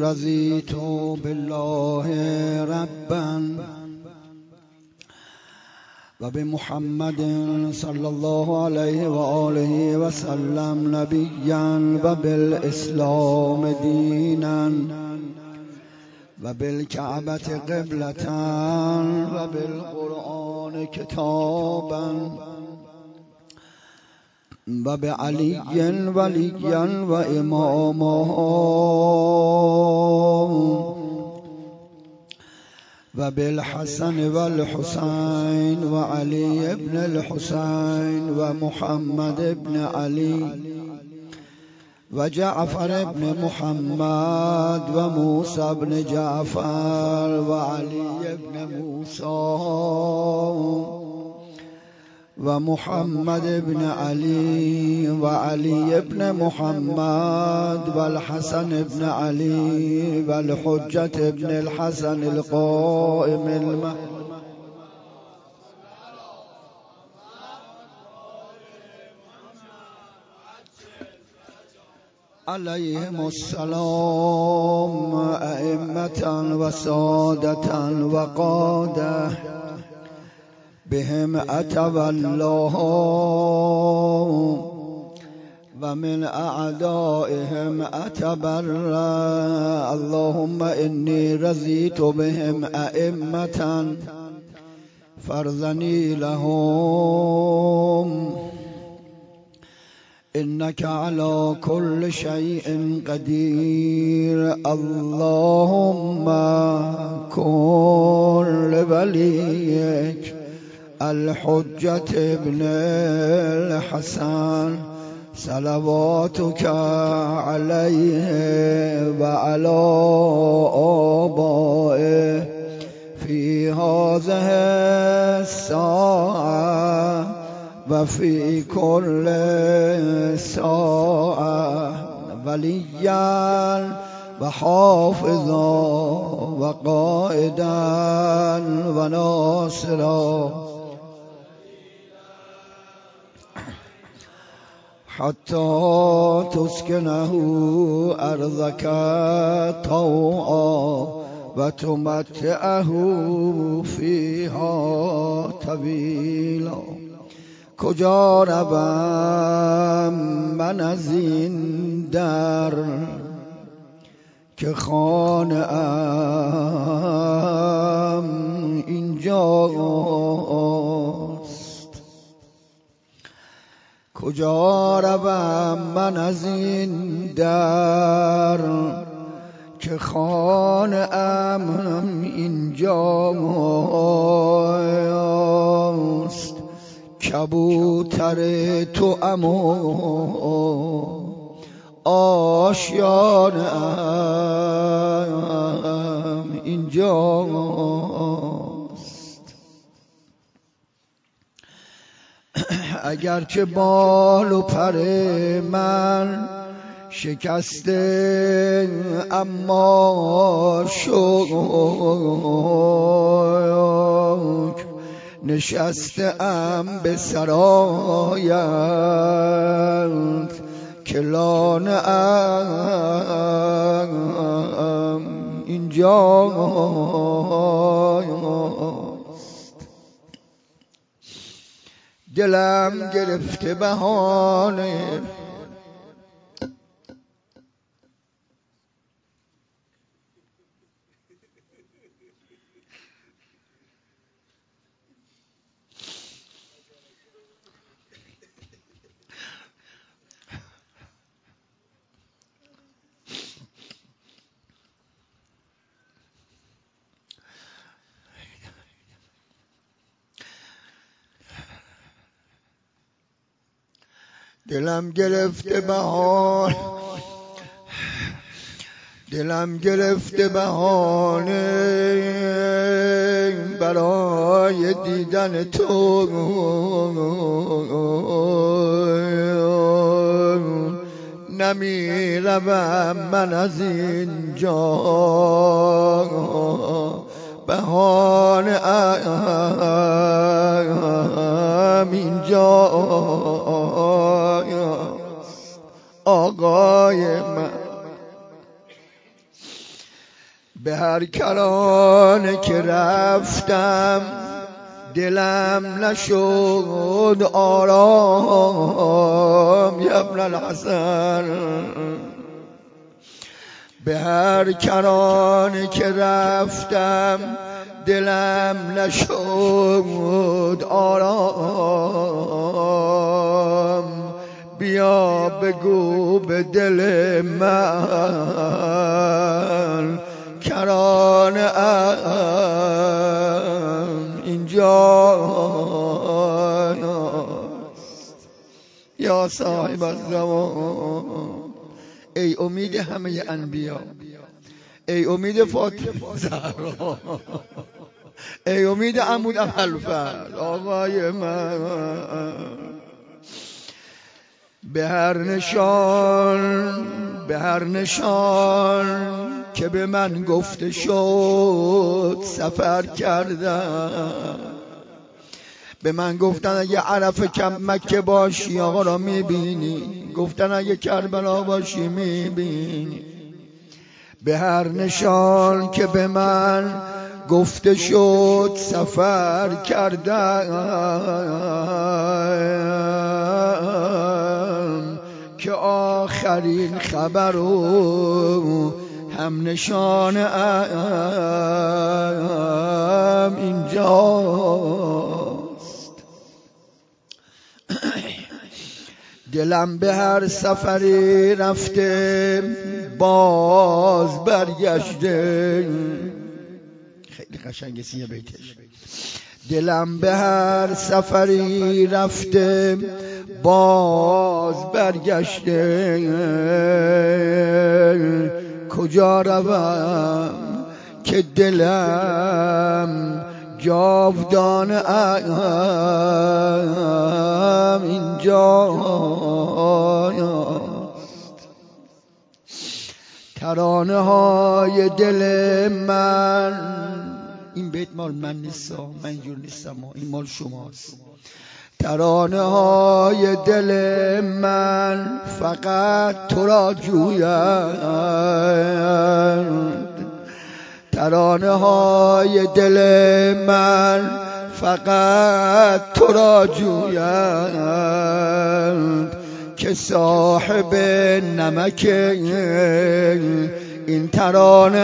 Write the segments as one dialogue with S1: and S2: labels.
S1: رضیت بالله ربا و بمحمد صلی الله علیه و آله و سلم نبیا و بالاسلام دینا و بالکعبة قبلة و بالقرآن کتابا و بعلی ولیا و اماما و بالحسن والحسین و علی ابن الحسین و محمد ابن علی و جعفر ابن محمد و موسی ابن جعفر و علی ابن موسی و محمد ابن علی و علی ابن محمد و الحسن ابن علی و الحجة ابن الحسن القائم علیهم السلام ائمة و سادة و قاده بهم اتولاه و من اعدائهم اتبرأ اللهم انی رضیت بهم ائمة فارضنی لهم انك على كل شيء قدير اللهم كن لوليك الحجة ابن الحسن صلواتك عليه وعلى آبائه في هذه الساعة وفي كل ساعة وليا وحافظا وقائدا وناصرا حتى تسكنه أرضك طوعا وتمتعه فيها طويلا کجا روم من از این در که خانه ام اینجاست کجا روم من از این در که خانه ام اینجاست کبوتر تو امو آشیانم اینجاست اگرچه بال و پر من شکسته اما شکر نشسته ام به سرایت که لانه ام اینجاست دلم گرفته بهانه دلم گرفته بهانه برای دیدن تو نمیروم من از اینجا بهانه ام اینجا آقای من به هر کرانه که رفتم دلم نشد آرام یا ابن الحسن. به هر کرانه که رفتم دلم نشد آرام. بیا بگو به دل من کرانه ام اینجاست یا صاحب الزمان. ای امید همه انبیا، ای امید فاطمه زهرا، ای امید عمود ابوالفضل آقای من. به هر نشان که به من گفته شد سفر کردم. به من گفتن اگه عرف مکه باشی آقا را میبینی، گفتن اگه کربلا باشی میبینی. به هر نشان که به من گفته شد سفر کردم که آخرین خبر و هم نشان ام اینجاست. دلم به هر سفری رفته باز برگشته. خیلی قشنگه سیه بیتش. دلم به هر سفری رفته باز برگشته. کجا روم که دلم جاودانه ام اینجاست. ترانه های دل من، این بیت مال من نیستم، من اینجور نیستم، این مال شماست. ترانه های دل من فقط تو را جویند. ترانه های دل من فقط تو را جویند که صاحب نمک این ترانه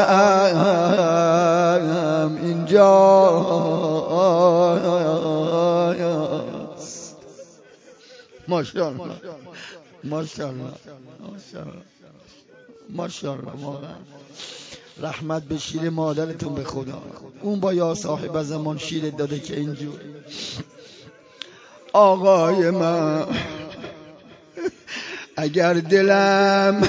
S1: ام اینجاست. ماشاءالله ماشاءالله ماشاءالله. رحمت به شیر مادرتون به خدا. اون با یا صاحب زمان شیر داده که اینجور. آقای من اگر دلم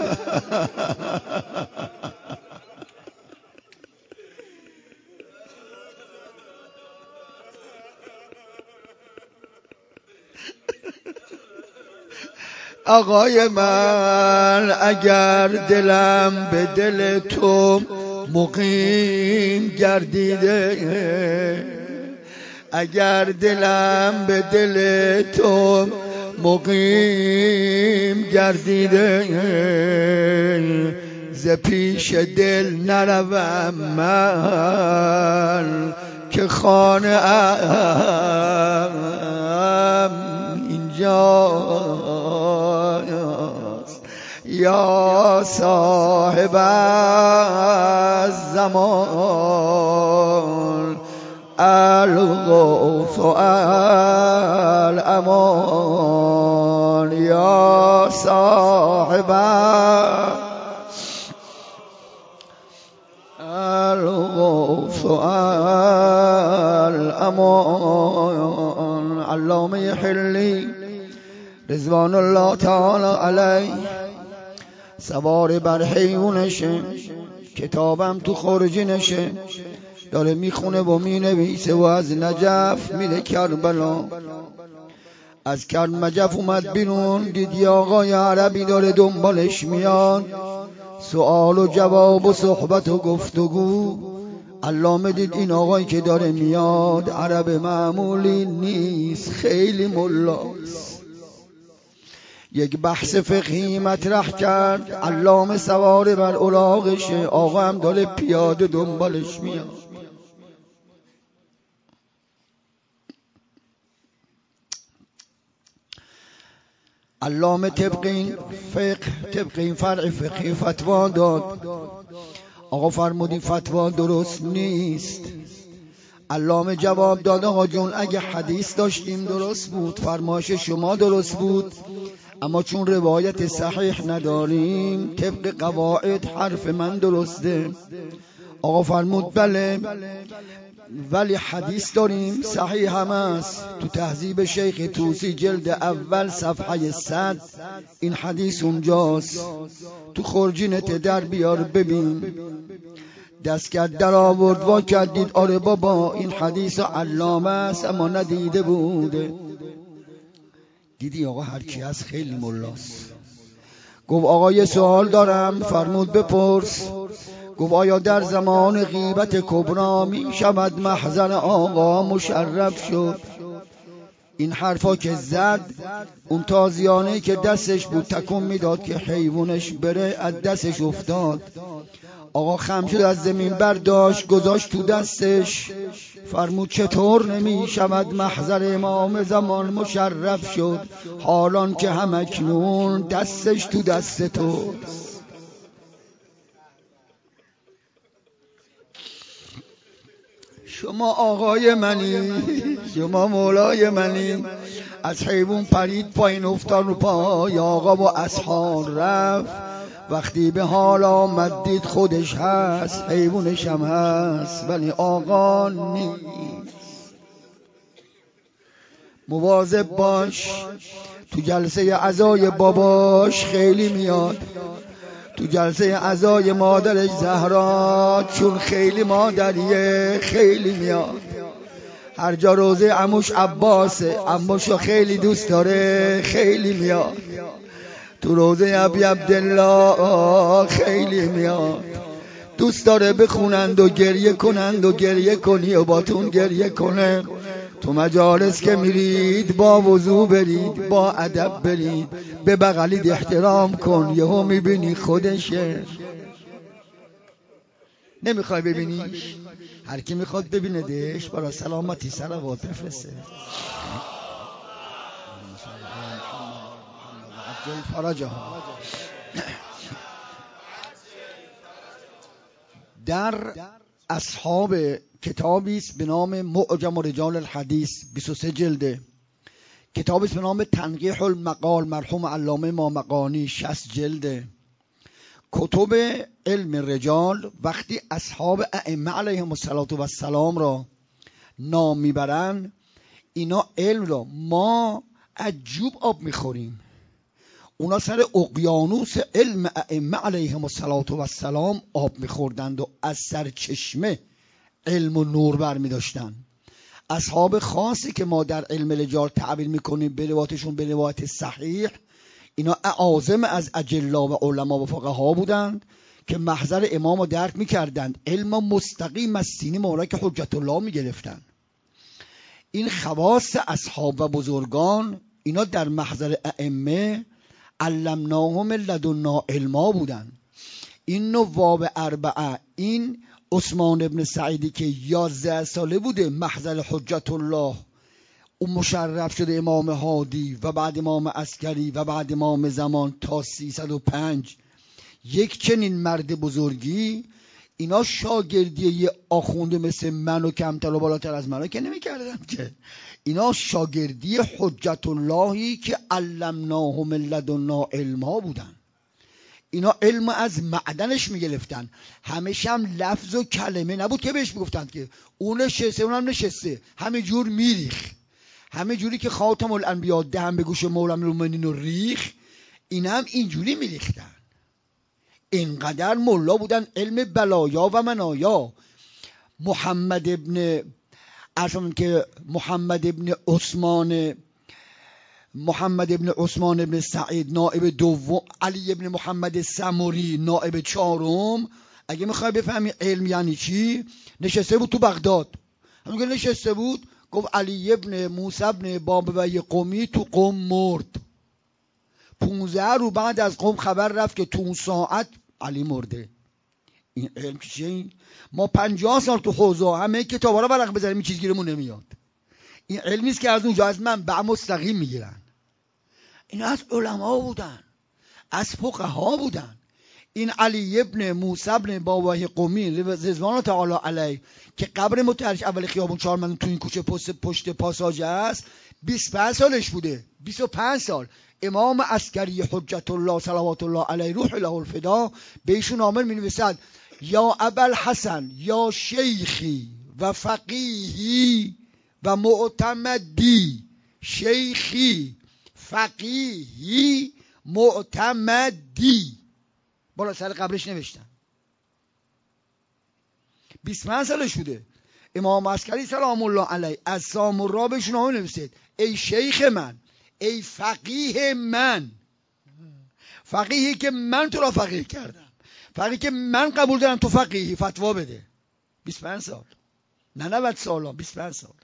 S1: آقای من اگر دلم به دل تو مقیم گردیده، اگر دلم به دل تو مقیم گردیده، ز پیش دل نروم من که خانه ام اینجاست. یا صاحب الزمان الغوث الامان. یا صاحب الغوث الامان. علامه حلی رضوان الله تعالی علیه سوار بر حیونشه، کتابم تو خرجینشه، داره میخونه و مینویسه و از نجف میره کربلا. از کرمجف اومد بیرون، دیدی آقای عربی داره دنبالش میاد، سوال و جواب و صحبت و گفتگو. علامه دید این آقایی که داره میاد عرب معمولی نیست، خیلی ملاست. یک بحث فقهی مطرح کرد، علامه سوار بر الاغشه، آقا هم داره پیاده دنبالش میاد. علامه طبق این فرع فقهی فتوا داد. آقا فرمودی فتوا درست نیست. علامه جواب داد آقا جون اگه حدیث داشتیم درست بود، فرمایش شما درست بود، اما چون روایت صحیح نداریم طبق قواعد حرف من درسته. آقا فرمود بله، ولی حدیث داریم صحیح هم است. تو تهذیب شیخ طوسی جلد اول صفحه 100 این حدیث اونجاست. تو خرجینت در بیار ببین. دست کرد در آورد وا کردید، آره بابا این حدیث علامه است اما ندیده بوده. دیدی آقا هر کی از خیلی ملاست. گفت آقا یه سوال دارم. فرمود بپرس. گفت آیا در زمان غیبت کبرا می شود محضر آقا مشرف شد؟ این حرفا که زد، اون تازیانه که دستش بود تکون میداد که حیوانش بره، از دستش افتاد. آقا خم شد، از زمین برداشت گذاشت تو دستش. فرمود چطور نمی شود محضر امام زمان مشرف شد حالان که همکنون دستش تو دست تو؟ شما آقای منی، شما مولای منی. از حیوان پرید پایین افتاد رو پای آقا و اصحاب رفت. وقتی به حال آمد دید خودش هست، حیوانش هم هست ولی آقا نیست. مواظب باش، تو جلسه عزای باباش خیلی میاد، تو جلسه عزای مادرش زهرا چون خیلی مادریه خیلی میاد. هر جا روزه عموش عباسه، عموشو خیلی دوست داره خیلی میاد. تو روزه ابی عبدالله خیلی میاد. دوست داره بخونند و گریه کنند و گریه کنی و باتون گریه کنه. تو مجالس که میرید با وضو برید، با ادب برید، به بغلید احترام کن، یهو میبینی خودشه. نمیخوای ببینیش؟ هر کی میخواد ببیندش برای سلامتی صلوات بفرسته. در اصحاب کتابی است به نام معجم رجال الحدیث، 23 جلده. کتابی است به نام تنقیح المقال مرحوم علامه مامقانی، 60 جلده. کتب علم رجال وقتی اصحاب ائمه علیهم السلام را نام میبرن، اینا علم را ما از جوب آب میخوریم، اونا سر اقیانوس علم ائمه علیهم السلام آب میخوردند و از سرچشمه علم و نور برمی داشتن. اصحاب خاصی که ما در علم رجال تعبیر میکنیم به روایتشون به روایت صحیح، اینا اعاظم از اجلا و علما و فقها بودند که محضر امام رو درک میکردند، علم مستقیم از سینه مبارک حجت الله میگرفتند. این خواص اصحاب و بزرگان، اینا در محضر ائمه علمناهم لدنا علما بودن. این نواب اربعه، این عثمان ابن سعیدی که 11 ساله بوده محضر حجت الله، اون مشرف شده امام هادی و بعد امام عسکری و بعد امام زمان تا 305. یک چنین مرد بزرگی، اینا شاگردی یه آخونده مثل من و کمتر و بالاتر از من که نمی کردن که، اینا شاگردی حجت اللهی که علمناهم لدنا علما بودن. اینا علم از معدنش میگرفتن، همیشه هم لفظ و کلمه نبود که بهش میگفتند که اون نشسته اونم نشسته، همه جور میریخ، همه جوری که خاتم الانبیا دهن به گوش مولا امیرالمومنین و ریخ، این هم اینجوری میریختن. اینقدر ملا بودن علم بلایا و منایا. محمد ابن عثمان ابن سعید نائب دوم، علی ابن محمد سمری نائب چهارم. اگه میخوای بفهمی علم یعنی چی، نشسته بود تو بغداد. همون نشسته بود گفت علی ابن موسی ابن بابوی قومی تو قوم مرد، 15 رو بعد از قوم خبر رفت که تو اون ساعت علی مرده. این علم چیه؟ ما 50 سال تو حوزه همه کتابا رو ورق بزنیم این چیز گیرمون نمیاد. این علمی است که از اونجا از منبع مستقیم میگیرن. این از علما بودن، از فقها بودن. این علی ابن موسی ابن بابای قمی رضوان تعالی علیه که قبر متحرش اول خیابون چهارمن تو این کوچه پشت پاساژ است، 25 سالش بوده. 25 سال امام عسکری حجت الله صلوات الله علیه روح له الفدا به ایشون آمر می‌نویسد یا ابوالحسن یا شیخی و فقیهی و معتمدی. شیخی فقیهی معتمدی بالا سر قبرش نوشتن. 25 سالش بوده. امام عسکری سلام الله علیه از سامورا بهشون آمد نوشتید ای شیخ من، ای فقیه من، فقیهی که من تو را فقیه کردم، فقیهی که من قبول دارم تو فقیهی، فتوا بده. 25 سال، نه 90 سال، 25 سال.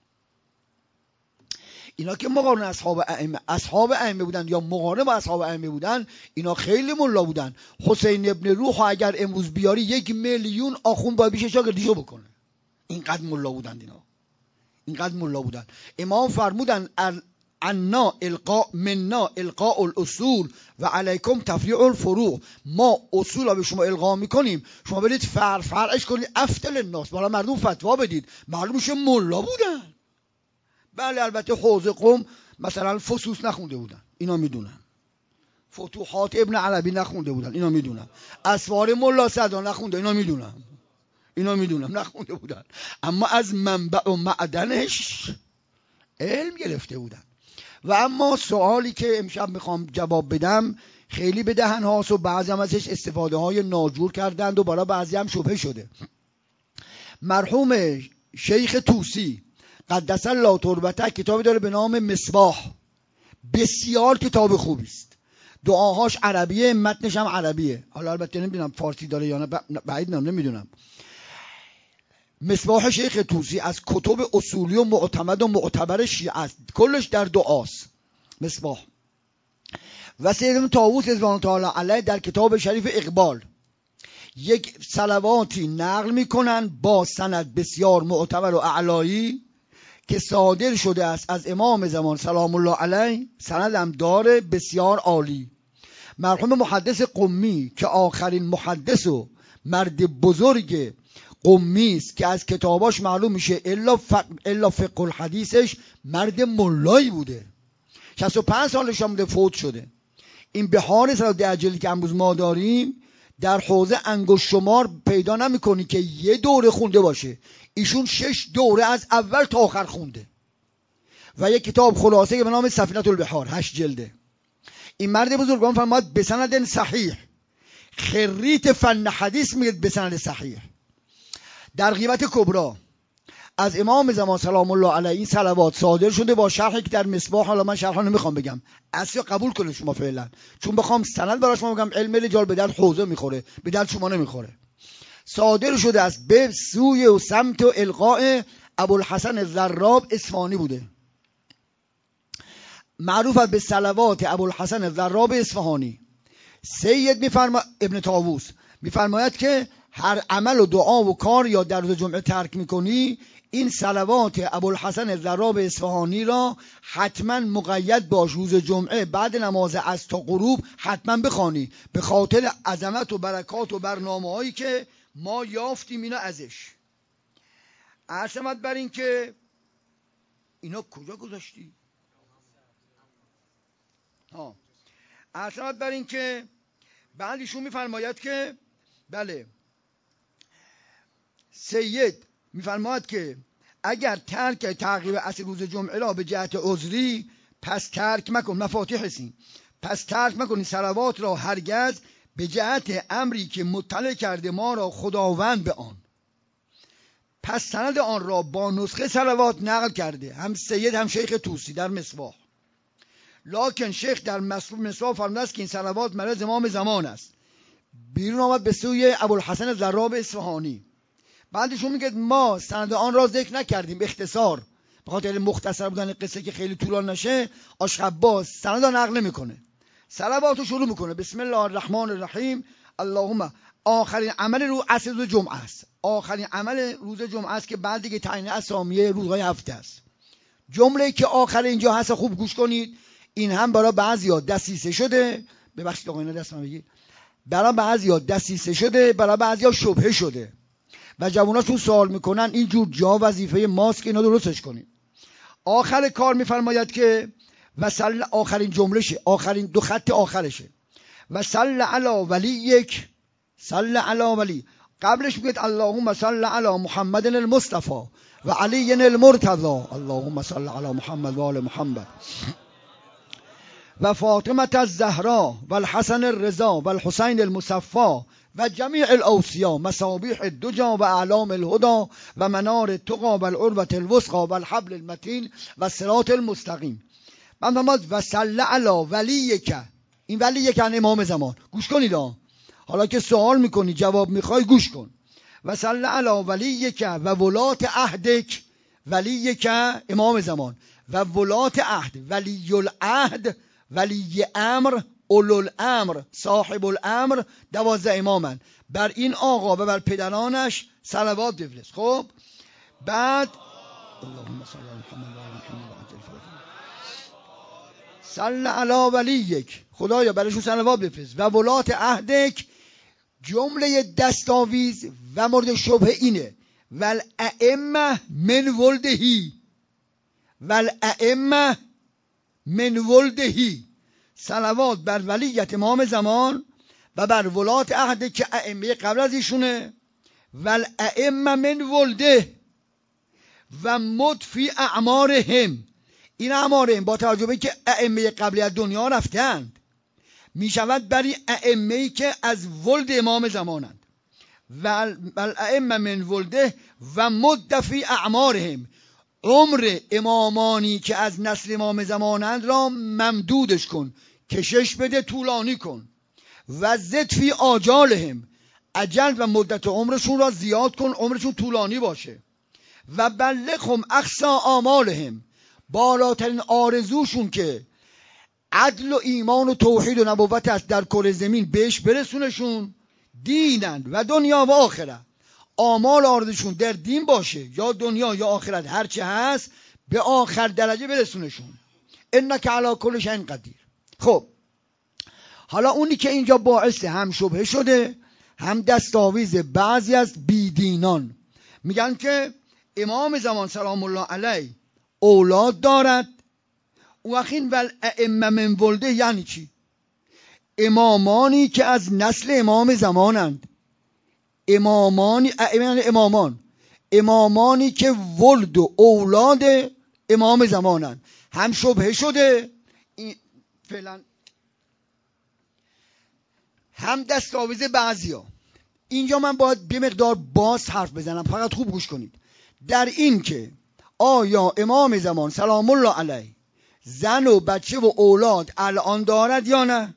S1: اینا که مقارن اصحاب ائمه بودن یا مقارن با اصحاب ائمه بودن، اینا خیلی ملا بودن. حسین ابن روح اگر امروز بیاری 1 میلیون آخوند باید بیشه شاگردیشو بکنه. اینقدر ملا بودن اینا، اینقدر ملا بودن. امام فرمودن عنا القاء الاصول و علیکم تفریع الفروع. ما اصول را به شما القا میکنیم، شما برید فرعش کنید افتل الناس، بالا مردم فتوا بدید. معلوم میشه ملا بودن. بله البته حوزه قم مثلا فصوص نخونده بودن، اینا میدونن. فتوحات ابن عربی نخونده بودن، اینا میدونن. اسوار ملا صدرا نخونده، اینا میدونن. اینا میدونم نخونده بودن، اما از منبع و معدنش علم گرفته بودن. و اما سوالی که امشب میخوام جواب بدم خیلی به دهن هاست و بعضی هم ازش استفاده های ناجور کردند و برای بعضی هم شبهه شده. مرحوم شیخ طوسی قدس الله تربته کتابی داره به نام مصباح، بسیار کتاب خوبی است. دعاهاش عربیه، متنش هم عربیه. حالا البته نمیدونم فارسی داره یا نه، بعید نمیدونم. مصباح شیخ طوسی از کتب اصولی و معتمد و معتبر شیعه است، کلش در دعاست مصباح. و سید طاووس رضوان تعالی علیه در کتاب شریف اقبال یک صلواتی نقل میکنن با سند بسیار معتبر و اعلایی که صادر شده است از امام زمان سلام الله علیه، سندم داره بسیار عالی. مرحوم محدث قمی که آخرین محدث و مرد بزرگ قمی است که از کتاباش معلوم میشه الا فقه الحدیثش مرد ملایی بوده، 65 سالش هم بوده، فوت شده. این بهار صلات عجلی که امروز ما داریم در حوزه انگشت شمار پیدا نمیکنی که یه دوره خونده باشه. ایشون 6 دوره از اول تا آخر خونده و یک کتاب خلاصه که به نام سفینة البحار 8 جلده. این مرد بزرگوار فرمود به سند صحیح، خریت فن حدیث میگه به سند صحیح، در غیبت کبرا از امام زمان سلام الله علیه این صلوات صادر شده با شرحی که در مصباح. حالا من شرح نمیخوام بگم، اصلا قبول کنید شما فعلا، چون بخوام سند براش بگم علم رجال به در حوزه میخوره، به در شما نمیخوره. صادر شده است به سوی و سمت و القاء ابوالحسن الضراب اصفهانی بوده، معروف است به صلوات ابوالحسن الضراب اصفهانی. سید ابن طاووس میفرماید که هر عمل و دعا و کار یا در روز جمعه ترک میکنی، این صلوات ابوالحسن الضراب اصفهانی را حتما مقید باش، روز جمعه بعد نماز عصر تا غروب حتما بخوانی، به خاطر عظمت و برکات و برنامه‌هایی که ما یافتیم اینا ازش. عظمت بر این که اینا کجا گذاشتی؟ عظمت بر این که بعدشون میفرماید که بله سید میفرماید که اگر ترک تعقیب عصر روز جمعه را به جهت عذری پس ترک مکن، مفاتیح هستیم، پس ترک مکنی صلوات را هرگز به جهت امری که مطلع کرده ما را خداوند به آن. پس سند آن را با نسخه صلوات نقل کرده هم سید هم شیخ طوسی در مصباح. لکن شیخ در مصباح فرموده است که این صلوات مرز امام زمان است. بیرون آمد به سوی ابوالحسن الضراب اصفهانی. بعدشون میگه ما سند آن را ذکر نکردیم، اختصار به خاطر مختصر بودن قصه که خیلی طولانی نشه. آشخباز سند را نقل نمیکنه، صلواتو شروع میکنه بسم الله الرحمن الرحیم اللهم. آخرین عمل رو عصر روز جمعه است. آخرین عمل روز جمعه است که بعد دیگه تعیین اسامی روزهای هفته است. جمله که آخر اینجا هست خوب گوش کنید. این هم برای بعضیا دسیسه شده. ببخشید آقا اینا دست من بگیر. برای بعضیا دسیسه شده، برای بعضیا شبهه شده و جواناشون سوال میکنن اینجور جا وظیفه ماست که اینا درستش کنیم. آخر کار میفرماید که وصل، آخرین جملهشه، آخرین دو خط آخرشه، و صل علی ولیک، صل علی ولی. قبلش میگه اللهم صل علی محمد المصطفى و علی المرتضی، اللهم صل علی محمد و آل محمد و فاطمه الزهرا و الحسن الرضا و الحسین المصفى و جمیع الاوصیا مصابیح الدجا و اعلام الهدى و منار التقى و العروة الوثقى و الحبل المتین و الصراط المستقیم. و صل علی ولیک. این ولیک یعنی امام زمان. گوش کنید حالا که سوال میکنی جواب میخوای گوش کن. و صل علی ولیک و ولات عهدک. ولیک امام زمان و ولات عهد، ولی العهد، ولی امر، اولو الامر، صاحب الامر، 12 امامن. بر این آقا و بر پدرانش صلوات بفرست. خب بعد اللهم صل علی محمد و آل محمد و عجل فرجهم. صل علی ولیک، خدایا برشون صلوات بفرست. و ولات عهدک، جمله دستاویز و مورد شبه اینه والائمه من ولدهی، والائمه من ولدهی. صلوات بر ولیت امام زمان و بر ولات عهد که ائمه قبل از ایشونه، والائمه من ولده و مدفی اعمارهم. این اعمارهم با توجه به که ائمه قبلی از دنیا رفتند می شود برای ائمه‌ای که از ولد امام زمانند. والائمه من ولده و مدفی اعمارهم، عمر امامانی که از نسل امام زمانند را ممدودش کن، کشش بده، طولانی کن. و زد فی آجالهم، اجل و مدت عمرشون را زیاد کن، عمرشون طولانی باشه. و بلغهم اقصی آمالهم، بالاترین آرزوشون که عدل و ایمان و توحید و نبوت است در کره زمین بهش برسونشون. دینند و دنیا و آخرت، آمال آرزوشون در دین باشه یا دنیا یا آخرت، هرچه هست به آخر درجه برسونشون. انک علی کل شیء قدیر. خب حالا اونی که اینجا باعث هم شبهه شده هم دستاویز بعضی از بیدینان، میگن که امام زمان سلام الله علیه اولاد دارد. وقین والائمه من ولده یعنی چی؟ امامانی که از نسل امام زمانند، امامانی که ولد و اولاد امام زمانند. هم شبهه شده فعلا، هم دستاویز بعضیا. اینجا من باید به مقدار باز حرف بزنم، فقط خوب گوش کنید. در این که آیا امام زمان سلام الله علیه زن و بچه و اولاد الان دارد یا نه؟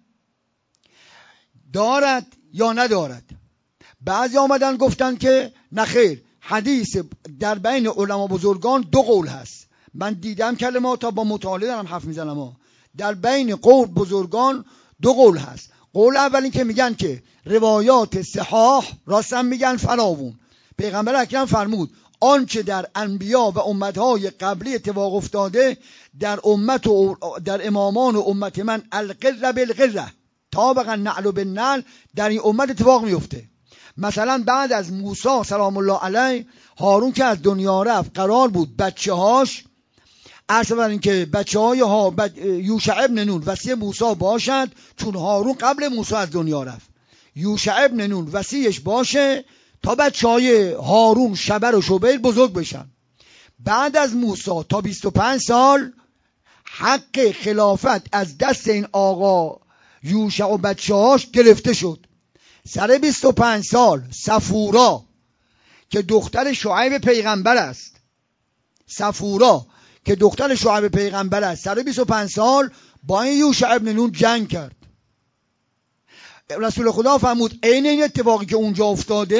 S1: دارد یا ندارد؟ بعضی آمدن گفتن که نخیر، حدیث در بین علما بزرگان دو قول هست. من دیدم کلمات تا با مطالعه دارم حرف میزنم. در بین قول بزرگان دو قول هست. قول اول این که میگن که روایات صحاح راستن میگن فراوون. پیغمبر اکرم فرمود آنچه در انبیا و امتهای قبلی اتفاق افتاده در امت و در امامان و امت من القره بالقره طابقا نعل بالنعل در این امت اتفاق میفته. مثلا بعد از موسی سلام الله علیه، هارون که از دنیا رفت قرار بود بچه هاش عرض بر این که بچه های یوشع ابن نون وصی موسی باشد، چون هارون قبل موسی از دنیا رفت. یوشع ابن نون وصیش باشه تا بچه های هارون شبر و شبیل بزرگ بشن. بعد از موسی تا 25 سال حق خلافت از دست این آقا یوشع و بچه هاش گرفته شد. سر 25 سال صفورا که دختر شعیب پیغمبر است، صفورا که دختر شعیب پیغمبر است، سر 25 سال با این یوشع ابن نون جنگ کرد. رسول خدا فرمود عین این اتفاقی که اونجا افتاده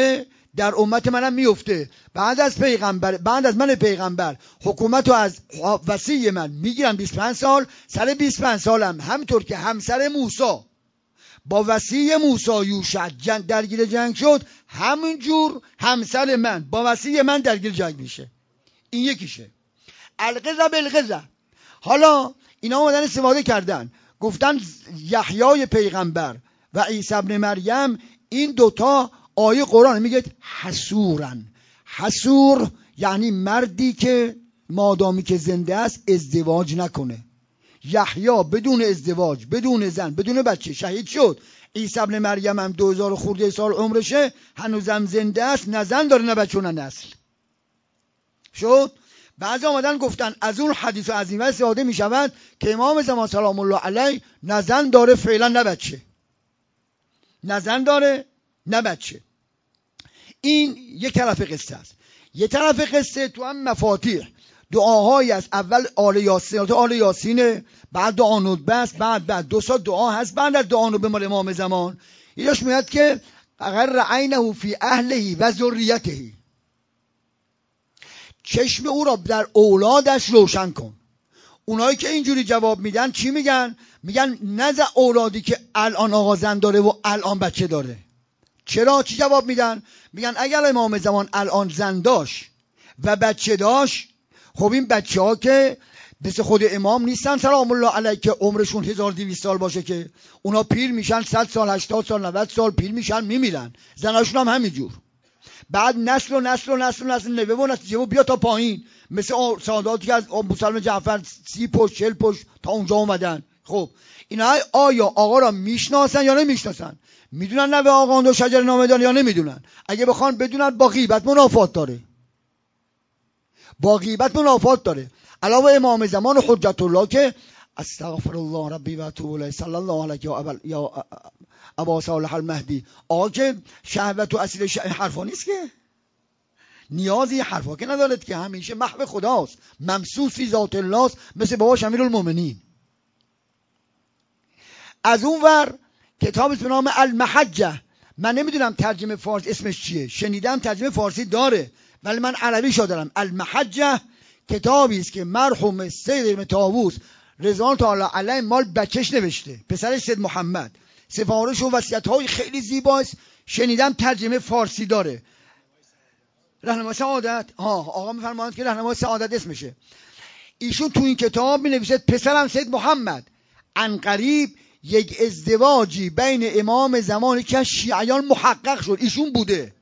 S1: در امت منم میفته. بعد از من پیغمبر حکومت رو از وصی من میگیرن 25 سال. سر 25 سالم همطور که همسر موسی با وصی موسی یوشع درگیر جنگ شد، همونجور همسر من با وصی من درگیر جنگ میشه. این یکیشه. القضا بالقضا. حالا اینا اومدن استفاده کردن، گفتن یحیای پیغمبر و عیسی ابن مریم، این دوتا آیه قرآن میگه حسورن. حسور یعنی مردی که مادامی که زنده است ازدواج نکنه. یحیی بدون ازدواج، بدون زن، بدون بچه شهید شد. عیسی ابن مریم هم 2000 خورده سال عمرشه، هنوزم زنده است، نه زن داره نه بچه نه نسل شد. بعضی آمدن گفتن از اون حدیث و عظیمه استفاده می شود که امام زمان سلام الله علیه نه زن داره فعلا نه بچه، نه زن داره نه بچه. این یک طرف قصه است. یک طرف قصه تو هم مفاتیح دعاهایی است. اول آل یاسین، بعد دعا ندبه است، بعد 2 سال دعا هست. بعد از دعا ندبه مال امام زمان اینجاش میاد که اگر عینه فی اهله و ذریته، چشم او را در اولادش روشن کن. اونایی که اینجوری جواب میدن چی میگن؟ میگن نزد اولادی که الان آقا زن داره و الان بچه داره. چرا؟ چی جواب میدن؟ میگن اگر امام زمان الان زن داشت و بچه داشت، خب این بچه ها که مثل خود امام نیستن سلام الله علیه که عمرشون 1200 سال باشه، که اونا پیر میشن 100 سال 80 سال 90 سال پیر میشن میمیرن. زناشون هم همینجور. بعد نسل نوه و نسل جواب بیا تا پایین، مثل ساداتی که از ابو سلم جعفر 30 پشت 40 پشت تا اونجا اومدن. خب اینا آیا آقا را میشناسن یا نمیشناسن؟ میدونن نوه آقا دو شجر نامه داره یا نمیدونن؟ اگه بخوان بدونن با غیبت منافات داره، با غیبت منافات داره. علاوه امام زمان حجت الله که استغفر الله ربی و اتوب الیه صلی الله علیه یا ابا صالح المهدی، آقا که شهوت و اصیل حرفا نیست که، نیازی حرفا که ندارد که، همیشه محو خداست، ممسوس فی ذات الله است، مثل باباش امیرالمومنین. از اون ور کتاب به نام المحجه، من نمیدونم ترجمه فارسی اسمش چیه، شنیدم ترجمه فارسی داره ولی من عربی شو دارم. المحجه کتابی است که مرحوم سید ابن طاووس رضوان تعالی علیه مال بچهش نوشته، پسرش سید محمد. سفارش و وصیت‌های خیلی زیباست. شنیدم ترجمه فارسی داره. راهنمای سعادت، آقا میفرمایند که راهنمای سعادت اسمشه. ایشون تو این کتاب می‌نویسه پسرم سید محمد عنقریب یک ازدواجی بین امام زمانی که شیعیان محقق شد ایشون بوده.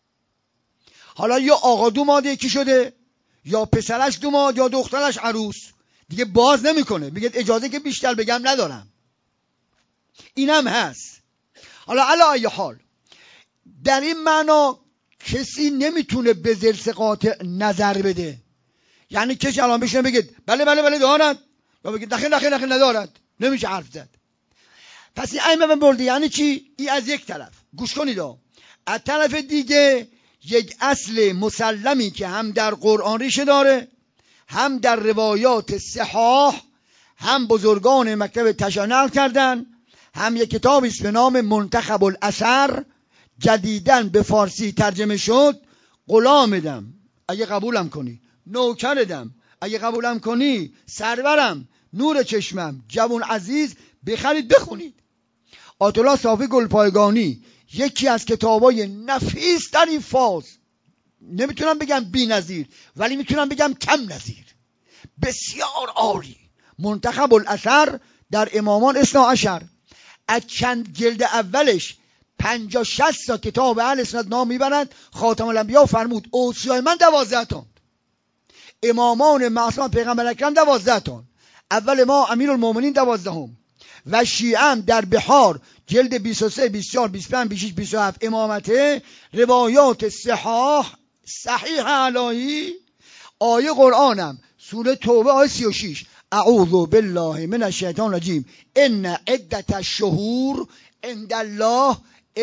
S1: حالا یا آقا دوماد یکی شده، یا پسرش دوماد، یا دخترش عروس، دیگه باز نمیکنه، میگه اجازه که بیشتر بگم ندارم. اینم هست. حالا علی ای حال در این معنا کسی نمیتونه به زرس قاطع نظر بده. یعنی کسی الان بشینه بگید بله بله بله دارد، یا بگید نخیر ندارد، نمیشه حرف زد. پس این ائمه برده یعنی چی؟ این از یک طرف گوش کنید. از طرف دیگه یک اصل مسلمی که هم در قرآن ریشه داره، هم در روایات صحاح، هم بزرگان مکتب تشنع کردن، هم یک کتابی است به نام منتخب الاثر جدیداً به فارسی ترجمه شد. غلامدم اگه قبولم کنی، نوکردم اگه قبولم کنی، سرورم، نور چشمم، جوان عزیز، بخرید بخونید. آیت الله صافی گلپایگانی یکی از کتابای نفیس در این فاز، نمیتونم بگم بی نظیر ولی میتونم بگم کم نظیر، بسیار عالی. منتخب الاثر در امامان 12، از چند جلد اولش 50-60 تا کتاب اهل سنت نام میبرند. خاتم الانبیا فرمود اوصیای من 12 تا، امامان معصوم پیغمبر اکرم 12 تا، اول ما امیرالمومنین 12 و شیعه در بحار جلد 23 24 25 26 27 امامته، روایات صحیح الهی، آیه قرآنم سوره توبه آیه 36 اعوذ بالله من الشیطان الرجیم ان عدة الشهور عند الله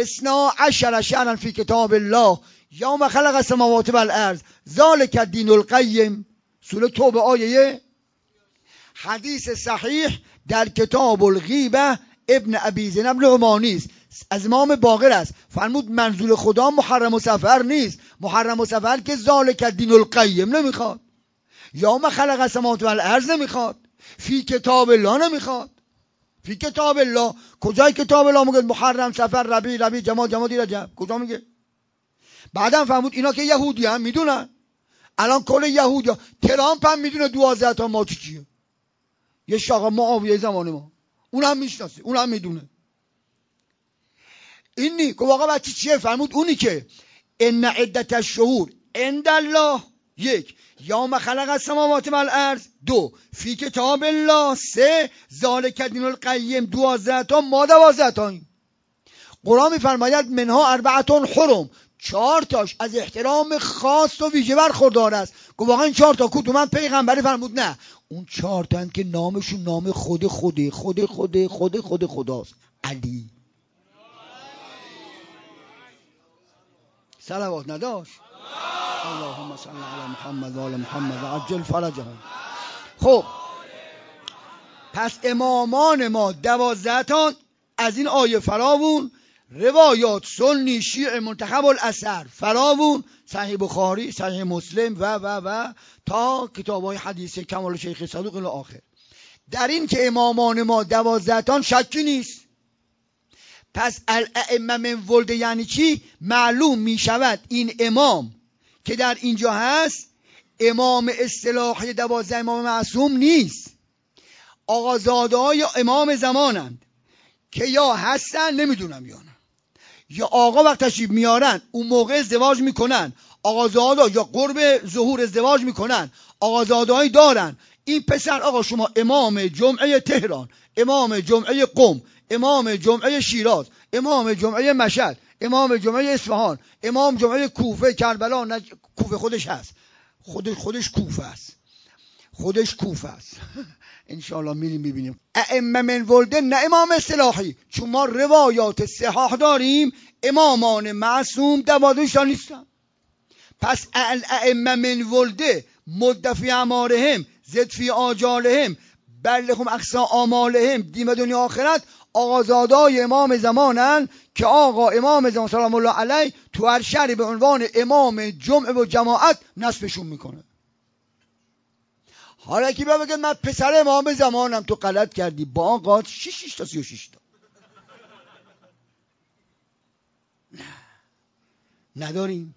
S1: 12 شهرا فی کتاب الله یوم خلق السماوات والارض ذلک الدین القیم، سوره توبه آیه. حدیث صحیح در کتاب الغیبه ابن ابی زینب نعمانی است، از امام باقر است. فرمود منظور خدا محرم و سفر نیست. محرم و سفر که ذالک الدین القیم نمیخواد، یا ما خلق السماوات والارض نمیخواد، فی کتاب الله نمیخواد. فی کتاب الله کجای کتاب الله میگه محرم سفر ربیع جمادی رجب؟ کجا میگه؟ بعدم فرمود اینا که یهودی هم میدونن، الان کل یهودی ها، ترامپ هم میدونه 12 تا ماچ چیه، یه شاقا معاویه زمان ما اونم میشناسه، اونم میدونه. این نی که واقعا بچه چیه؟ فرمود اونی که ان عدت الشهور عند الله 1 یوم خلق السماوات والارض 2 فی کتاب الله 3 ذالک الدین القیم 12 تا ما 12 تا. قرآن میفرماید منها 4 حرم 4 تاش از احترام خاص و ویژه برخوردار است. که واقعا این 4 تا کدوم؟ من پیغمبری فرمود نه، اون 4 تا که نامشون نام خود خداست. علی صلوات نداشت؟ اللهم صل علی محمد و آل محمد و عجل فرجهم. خب پس امامان ما 12 تا از این آیه فراوون، روایات سنی شیعه منتخب الاثر فراوون، صحیح بخاری، صحیح مسلم و تا کتاب‌های حدیث کمال شیخ صدوق الی آخر. در این که امامان ما 12 تا شکی نیست. پس الائمه من ولد یعنی چی؟ معلوم می شود این امام که در اینجا هست امام اصطلاحی 12 امام معصوم نیست، آقازاده های امام زمانند که یا هستن نمیدونم یا آقا وقت تشریف میارن اون موقع ازدواج میکنن، آقازاده یا قرب ظهور ازدواج میکنن، آقازاده هایی دارن. این پسر آقا شما امام جمعه تهران، امام جمعه قم، امام جمعه شیراز، امام جمعه مشهد، امام جمعه اصفهان، امام جمعه کوفه کربلا، کوفه خودش هست، خودش کوفه است انشاءالله میریم ببینیم. ائمه من ولده نه امام اصطلاحی، چون ما روایات صحاح داریم امامان معصوم 12 تا نیستن. پس ائمه من ولده مدفی اعمارهم زد فی آجالهم بلغهم اقصا آمالهم دین و دنیا آخرت، آقازادای امام زمانن که آقا امام زمان سلام الله علیه تو هر شهری به عنوان امام جمعه و جماعت نصبشون میکنه. حالا کی بگه من پسر امام زمانم، تو غلط کردی. با آقا 6 تا 36 تا نداریم.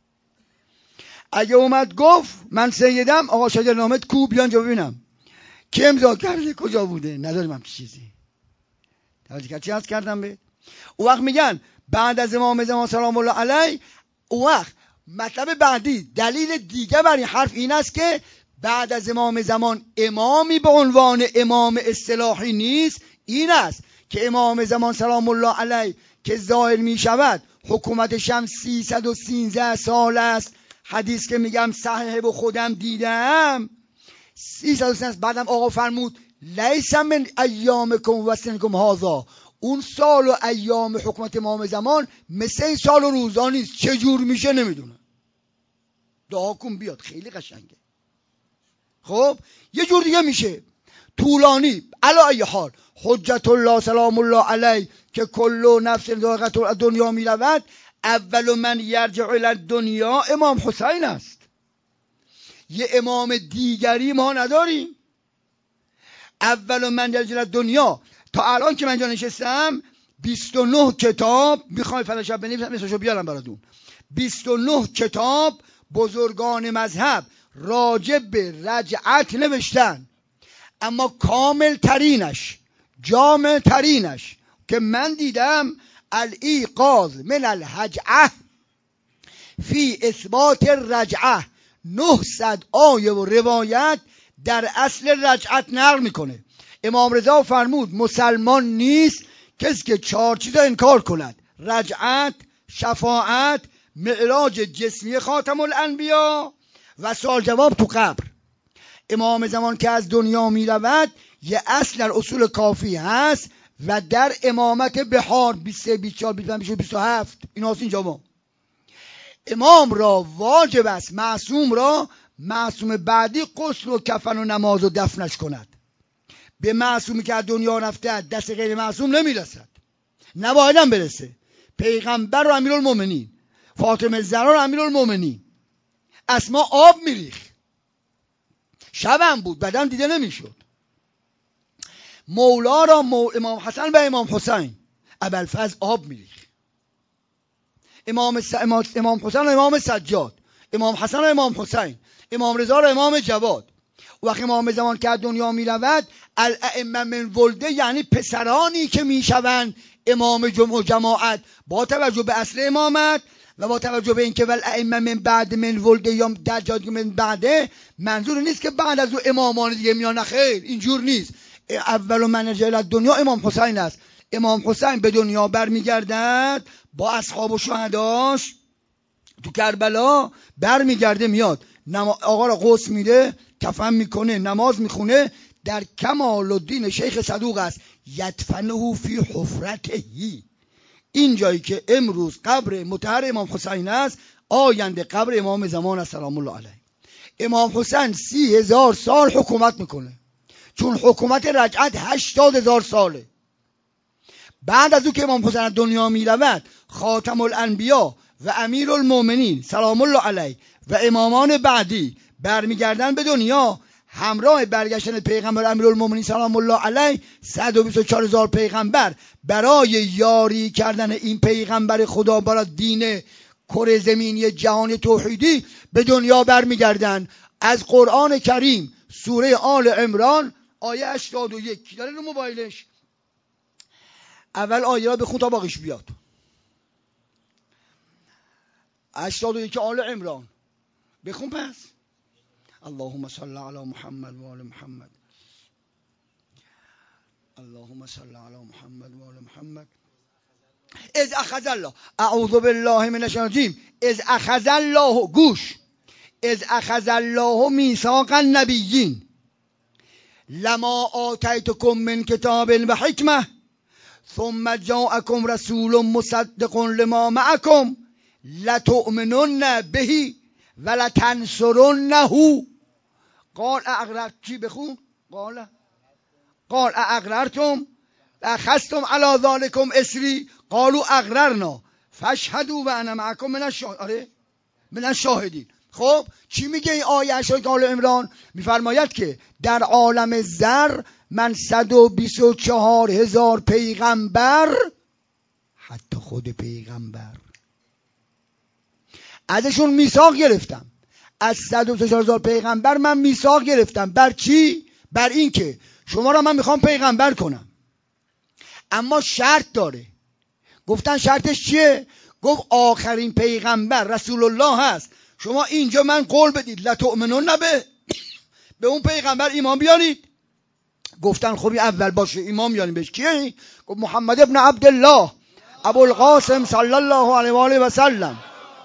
S1: اگه اومد گفت من سیدم، آقا شجرنامت کو بیان جا ببینم کی امضا کرده کجا بوده، نداریم هم چیزی. توجه چی عرض کردم به اون وقت میگن بعد از امام زمان سلام الله علیه. اون وقت مطلب بعدی دلیل دیگه بر این حرف این است که بعد از امام زمان امامی به عنوان امام اصطلاحی نیست. این است که امام زمان سلام الله علیه که ظاهر می شود حکومتش هم 313 سال است. حدیث که میگم صحیح به خودم دیدم 313 است. بعدم آقا فرمود لیس من ایامکم و سنکم هذا، اون سال و ایام حکومت امام زمان مثل این سال و روزا نیست، چجور میشه نمیدونم. دعا کن بیاد، خیلی قشنگه. خب یه جور دیگه میشه طولانی. علی ای حال حجت الله سلام الله علیه که کل نفس ذائقة دنیا میرود، اول من یرجع الی دنیا امام حسین است. یه امام دیگری ما نداریم. اول من یرجع الی دنیا. تا الان که من جا نشستم 29 کتاب میخوام فردا شب بنویسم اسمشو بیارم براتون. 29 کتاب بزرگان مذهب راجع به رجعت نوشتن، اما کامل ترینش جامع ترینش که من دیدم الایقاظ من الهجعه فی اثبات الرجعه. 900 آیه و روایت در اصل رجعت نقل میکنه. امام رضا فرمود مسلمان نیست کسی که 4 چیز انکار کند: رجعت، شفاعت، معراج جسمی خاتم الانبیا و سوال جواب تو قبر. امام زمان که از دنیا می رود یه اصل در اصول کافی هست و در امامت بهار 23 24 25 27 این هست. اینجا ما امام را واجب است معصوم را معصوم بعدی غسل و کفن و نماز و دفنش کند. به معصومی که از دنیا رفته دست غیر معصوم نمیرسد، نبایدم برسه. پیغمبر رو امیرالمومنین، فاطمه الزهرا رو امیرالمومنین، اسما آب میریخ، شبم بود بدن دیده نمیشد. مولا را امام حسن و امام حسین ابوالفضل آب میریخ، امام حسین و امام سجاد، امام حسن و امام حسین، امام رضا و امام جواد. وقتی امام زمان که از دنیا می رود، الائمه من ولده یعنی پسرانی که می شوند امام جماعت با توجه به اصل امامت و با توجه به اینکه والائمه من بعد من ولده یا در جای من بعده، منظور نیست که بعد از او امامان دیگه میان، خیر اینجور نیست. اول من جاء دنیا امام حسین است. امام حسین به دنیا برمیگردد با اصحاب و شهداش تو کربلا برمیگرده، میاد آقا را غسل میده، کفن میکنه، نماز میخونه. در کمال الدین شیخ صدوق است یدفنه فی حفرتهی، این جایی که امروز قبر مطهر امام حسین است آینده قبر امام زمان است سلام الله علیه. امام حسین 30,000 سال حکومت میکنه، چون حکومت رجعت 80,000 ساله. بعد از او که امام حسین دنیا میرود، خاتم الانبیا و امیرالمومنین سلام الله علیه و امامان بعدی برمیگردن به دنیا. همراه برگشتن پیغمبر امیرالمومنین سلام الله علیه 124,000 پیغمبر برای یاری کردن این پیغمبر خدا برای دین کره زمینی جهان توحیدی به دنیا برمیگردن. از قرآن کریم سوره آل عمران آیه 81 داره رو موبایلش، اول آیه را بخون تا باقیش بیاد. 81 آل عمران بخون پس. اللهم صل علی محمد و آل محمد، اللهم صل علی محمد و آل محمد. اذ اخذ الله، اعوذ بالله من الشیطان الرجیم، اذ اخذ الله، گوش، اذ اخذ الله میثاق النبیین لما آتیتکم من کتاب و حکمه ثم جاءکم رسول مصدق لما معکم لتؤمنن به ولتنصرنه. قال اقررتم، چی بخون؟ قال اقررتم اخذتم على ذلكم اسری قالوا اقررنا فاشهدوا وانا معكم من الشاهدین. خب چی میگه این آیه اشاره آل عمران؟ میفرماید که در عالم ذر من 124,000 پیغمبر، حتی خود پیغمبر، ازشون میثاق گرفتم. از 124,000 پیغمبر من میثاق گرفتم. بر چی؟ بر این که شما را من میخوام پیغمبر کنم، اما شرط داره. گفتن شرطش چیه؟ گفت آخرین پیغمبر رسول الله هست، شما اینجا من قول بدید لتؤمنون به اون پیغمبر ایمان بیارید. گفتن خب اول باشه ایمان بیاریم بهش. کیه؟ گفت محمد ابن عبدالله ابوالقاسم صلی الله علیه و آله و سلم.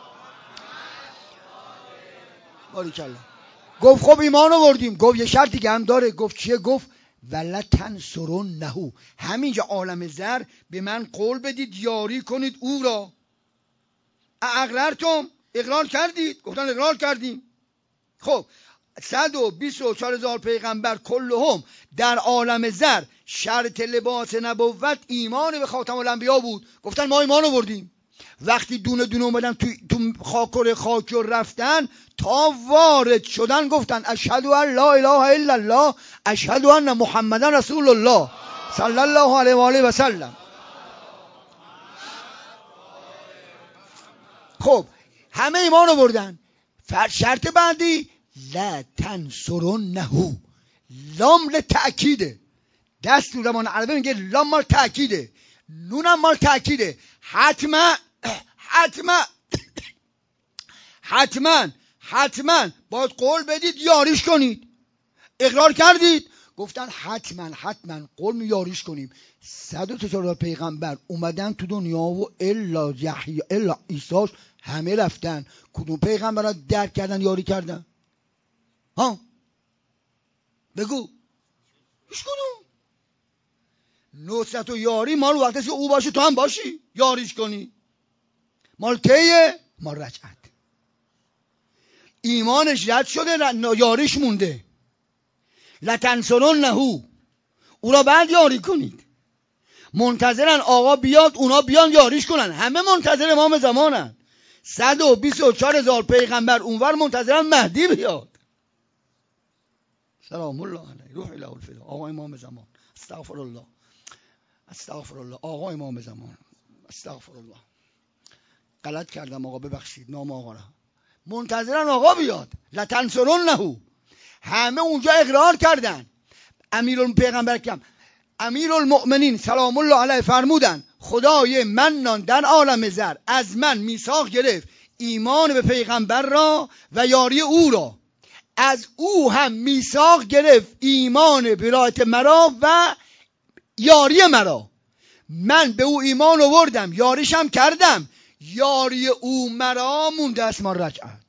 S1: باریکالله. گفت خب ایمان آوردیم. گفت یه شرط دیگه هم داره. گفت چیه؟ گفت ولتنصرنه، همینجا عالم ذر به من قول بدید یاری کنید او را. اقررتم، اقرار کردید؟ گفتن اقرار کردیم. خب 124,000 پیغمبر کلهم در عالم ذر شرط لباس نبوت ایمان به خاتم الانبیا بود. گفتن ما ایمان آوردیم. وقتی دونه دونه اومدن تو خاکی و رفتن تا وارد شدن گفتن اشهد ان لا اله الا الله اشهد ان محمدا رسول الله صلی الله علیه و آله و سلم. خب همه ایمان آوردن. شرط بعدی لا تنصرنه، لام لتأکیده. دستور زمان عربی میگه لام مال تأکیده، نونم مال تأکیده. حتما باید قول بدید یاریش کنید. اقرار کردید؟ گفتن حتما قول یاریش کنیم. 124 پیغمبر اومدن تو دنیا و الا یحیی الا عیسی همه رفتن. کدوم پیغمبر را درک کردن یاری کردن؟ ها بگو هیچ کدوم. نصرت و یاری مال وقتی که او باشه تو هم باشی یاریش کنی. مال کیه؟ مال رجعت. ایمانش رد شده یاریش مونده. لتنصرنه، او را بعد یاری کنید. منتظرن آقا بیاد اونا بیان یاریش کنن. همه منتظر امام زمانن. 124,000 پیغمبر اونور منتظرن مهدی بیاد. سلام الله علیه روح اله الفدا. آقا امام زمان. استغفر الله استغفر الله. آقا امام زمان. استغفر الله. غلط کردم آقا ببخشید نام آقا را. منتظرن آقا بیاد. لتنصرنه. همه اونجا اقرار کردن. امیرالمؤمنین سلام الله علیه فرمودن خدای منان در عالم زر از من میثاق گرفت ایمان به پیغمبر را و یاری او را. از او هم میثاق گرفت ایمان به ولایت مرا و یاری مرا. من به او ایمان آوردم یاریشم کردم. یاری او مرا مونده اسمان رجعت.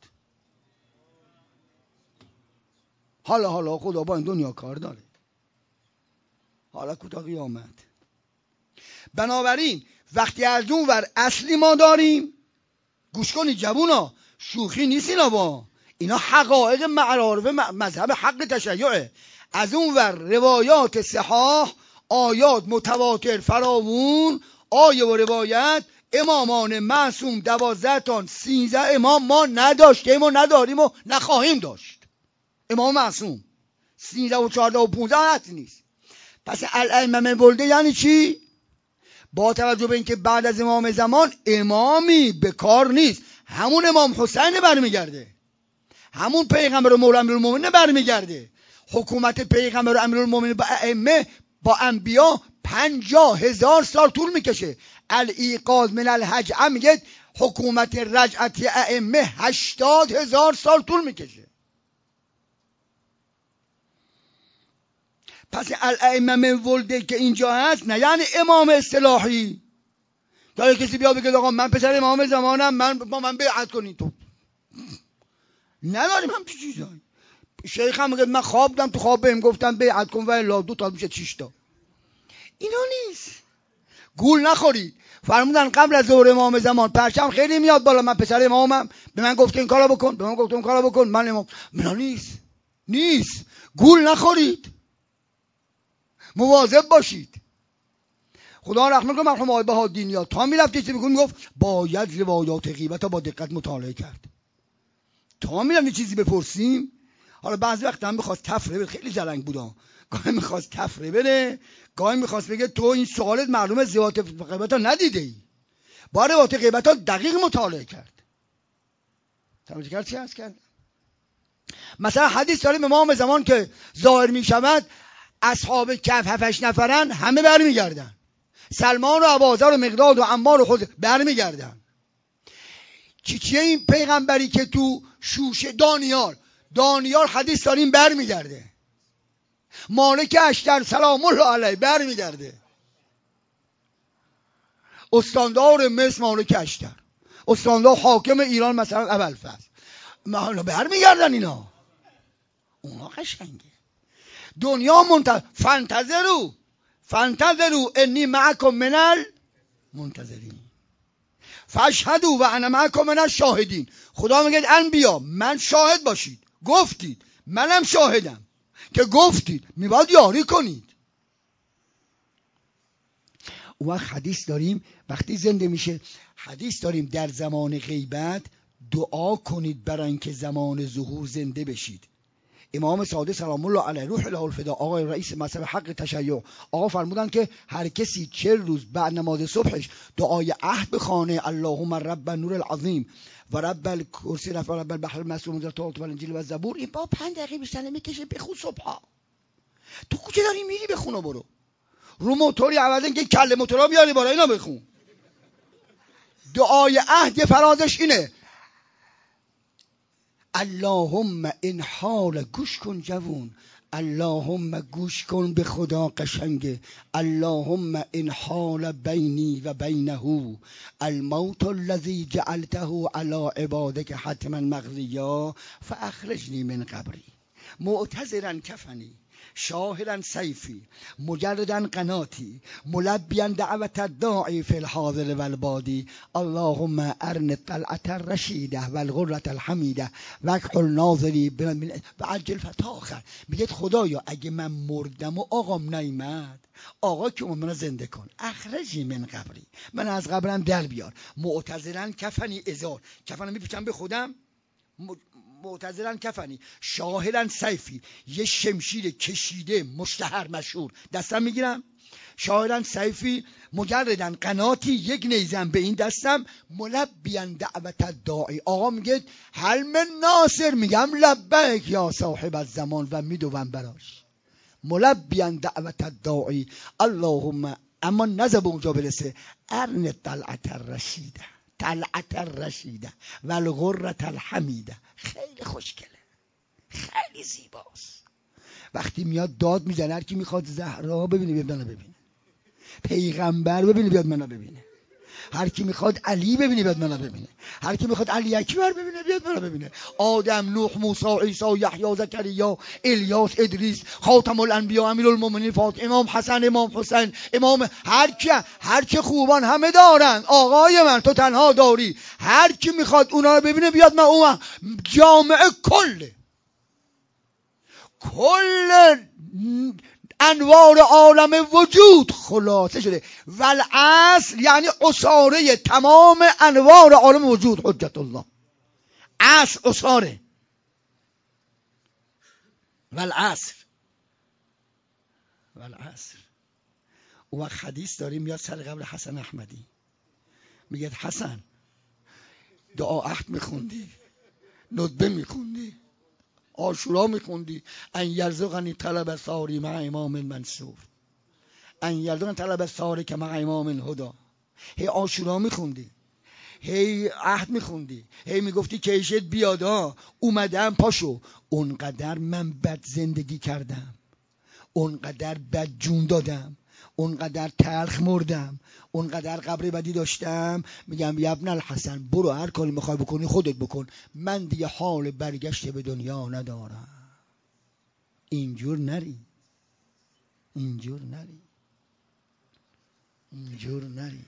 S1: حالا خدا با این دنیا کار داره. حالا کوتا قیامت. بنابراین وقتی از اون ور اصلی ما داریم، گوش کنید جوونا، شوخی نیست اینا، با اینا حقایق معارف مذهب حق تشیعه. از اون ور روایات صحاح، آیات متواتر فراوون، آیه و روایت، امامان معصوم 12 تا 13 امام ما نداشتیم و نداریم و نخواهیم داشت. امام معصوم 13 و 14 و 15 حتی نیست. پس الائمه ولده یعنی چی؟ با توجه به اینکه بعد از امام زمان امامی به کار نیست، همون امام حسین برمیگرده، همون پیغمبر و مولا امیرالمومنین برمیگرده. حکومت پیغمبر و امیرالمومنین با ائمه با انبیا 50,000 سال طول میکشه. الایقاظ من الهجعه میگه حکومت رجعتی ائمه 80,000 سال طول میکشه. پس الائمه من ولده که اینجا هست نه یعنی امام اصطلاحی. تا کسی بیا بگه آقا من پسر امام زمانم، با من بیعت کنید. تو نداریم هم چیزایی. شیخ هم میگه من خواب دیدم، تو خواب بهم گفتم بیعت کن و الا 2 تا میشه 6 تا. اینا نیست. گول نخورید. فرمودن قبل از ظهور امام زمان پرچم خیلی میاد بالا، من پسر امامم، به من گفت که این کارو بکن، به من گفت اون کارو بکن، من امام. اینا نیست. گول نخورید. مواظب باشید. خدا رحمت کنه مرحوم آقای بهادینیا تا میرفت چیزی میگفت باید روایات غیبت با دقت مطالعه کرد. تا میرم یه چیزی بپرسیم. حالا بعضی وقت هم میخواست تفره بره، خیلی زرنگ بودا، گاهی میخواست تفره بره، گاهی میخواست بگه تو این سوالت معلومه روایات غیبت ها ندیده ای، با روایات غیبت ها دقیق مطالعه کرد. توجه کرد چی هست کرد؟ مثلا حدیث داریم امام زمان که ظاهر میشود اصحاب کهف 7-8 نفرن، همه برمیگردن. سلمان و ابوذر و مقداد و عمار و خود برمیگردن. چیه این پیغمبری که تو شوشه دانیال حدیث داریم برمیگرده. مالک اشتر سلام الله علیه برمیگرده. استاندار مصر مالک اشتر، استاندار حاکم ایران مثلا ابوالفضل، برمیگردن اینا. اونا قشنگه. دنیا فانتظروا انی معکم من المنتظرین فاشهدوا و انا معکم من الشاهدین. خدا میگه انبیا من شاهد باشید، گفتید منم شاهدم که گفتید، میباید یاری کنید. اون وقت حدیث داریم وقتی زنده میشه، حدیث داریم در زمان غیبت دعا کنید برای اینکه زمان ظهور زنده بشید. امام صادق سلام الله علیه روح اله الفدا، آقای رئیس مذهب حق تشیع، آقا فرمودن که هر کسی 40 روز بعد نماز صبحش دعای عهد بخونه، اللهم رب النور العظیم و رب الکرسی و رب البحر المسجور و توراة و انجیل و زبور، این با 5 دقیقه بیشتر نمیکشه. بخون صبحا. تو کجا داری میری؟ بخونه برو. رو موتوری عوض اینکه کله موتورا بیاری بالا، اینا بخون. دعای عهد فرازش اینه اللهم ان حال، گوش کن جوون، اللهم گوش کن به خدا قشنگه، اللهم ان حال بینی و بینه الموت الذی جعلته علی عبادک حتما مقضیا فاخرجنی من قبری معتذرا کفنی شاهلا سیفی مجردا قناتی ملبیا دعوت الداعی فی الحاضر والبادی اللهم ارن الطلعة الرشیده والغرة الحمیده وکحل ناظری و عجل فتاخر. میگه خدایا اگه من مردم و آقام نیامد، آقا که منو زنده کن، اخرجی من قبری، من از قبرم در بیار. معتزلا کفنی ازار، کفنو میپیچم به خودم، معتزلا کفنی. شاهلا سیفی، یه شمشیر کشیده مشتهر مشهور دستم میگیرم. شاهلا سیفی مجردا قناتی، یک نیزم به این دستم. ملبیا دعوت الداعی، آقا میگه هل من ناصر، میگم لبیک یا صاحب الزمان و میدوم براش. ملبیا دعوت الداعی اللهم، اما نزد به اونجا برسه، ارن طلعة الرشیده، طلعة الرشیده و الغرة الحمیده. خیلی خوشگله، خیلی زیباست. وقتی میاد داد میزنه، هر کی میخواد زهرا ببینه بیاد منو ببینه، پیغمبر ببینه بیاد منو ببینه، هر کی میخواد علی ببینه بیاد منو ببینه، هر کی میخواد علی اکبر ببینه بیاد منو ببینه. آدم، نوح، موسی، عیسی، یحیی، زکریا، الیاس، ادریس، خاتم الانبیا، امیرالمومنین، فاطمه، امام حسن، امام حسین، امام، هر کی خوبان همه دارن، آقای من تو تنها داری. هر کی میخواد اونا رو ببینه بیاد من اون جامعه کل انوار عالم وجود خلاصه شده. والعصر یعنی عصاره تمام انوار عالم وجود، حجت الله. عصر عصاره. والعصر اون وقت حدیث داریم میاد سر قبر حسن احمدی، میگه حسن دعا عهد میخوندی، ندبه میخوندی، عاشورا میخوندی، ان یرزقنی طلب ساری مع امام منصور، ان یرزقنی طلب ساری که مع امام الهدی. هی عاشورا میخوندی، هی عهد میخوندی، هی میگفتی کیشت بیادا، اومدم پاشو. اونقدر من بد زندگی کردم، اونقدر بد جون دادم، اونقدر تلخ مردم، اونقدر قبر بدی داشتم. میگم ابن الحسن برو هر کاری میخوای بکنی خودت بکن، من دیگه حال برگشت به دنیا ندارم. اینجور نری، اینجور نری، اینجور نری،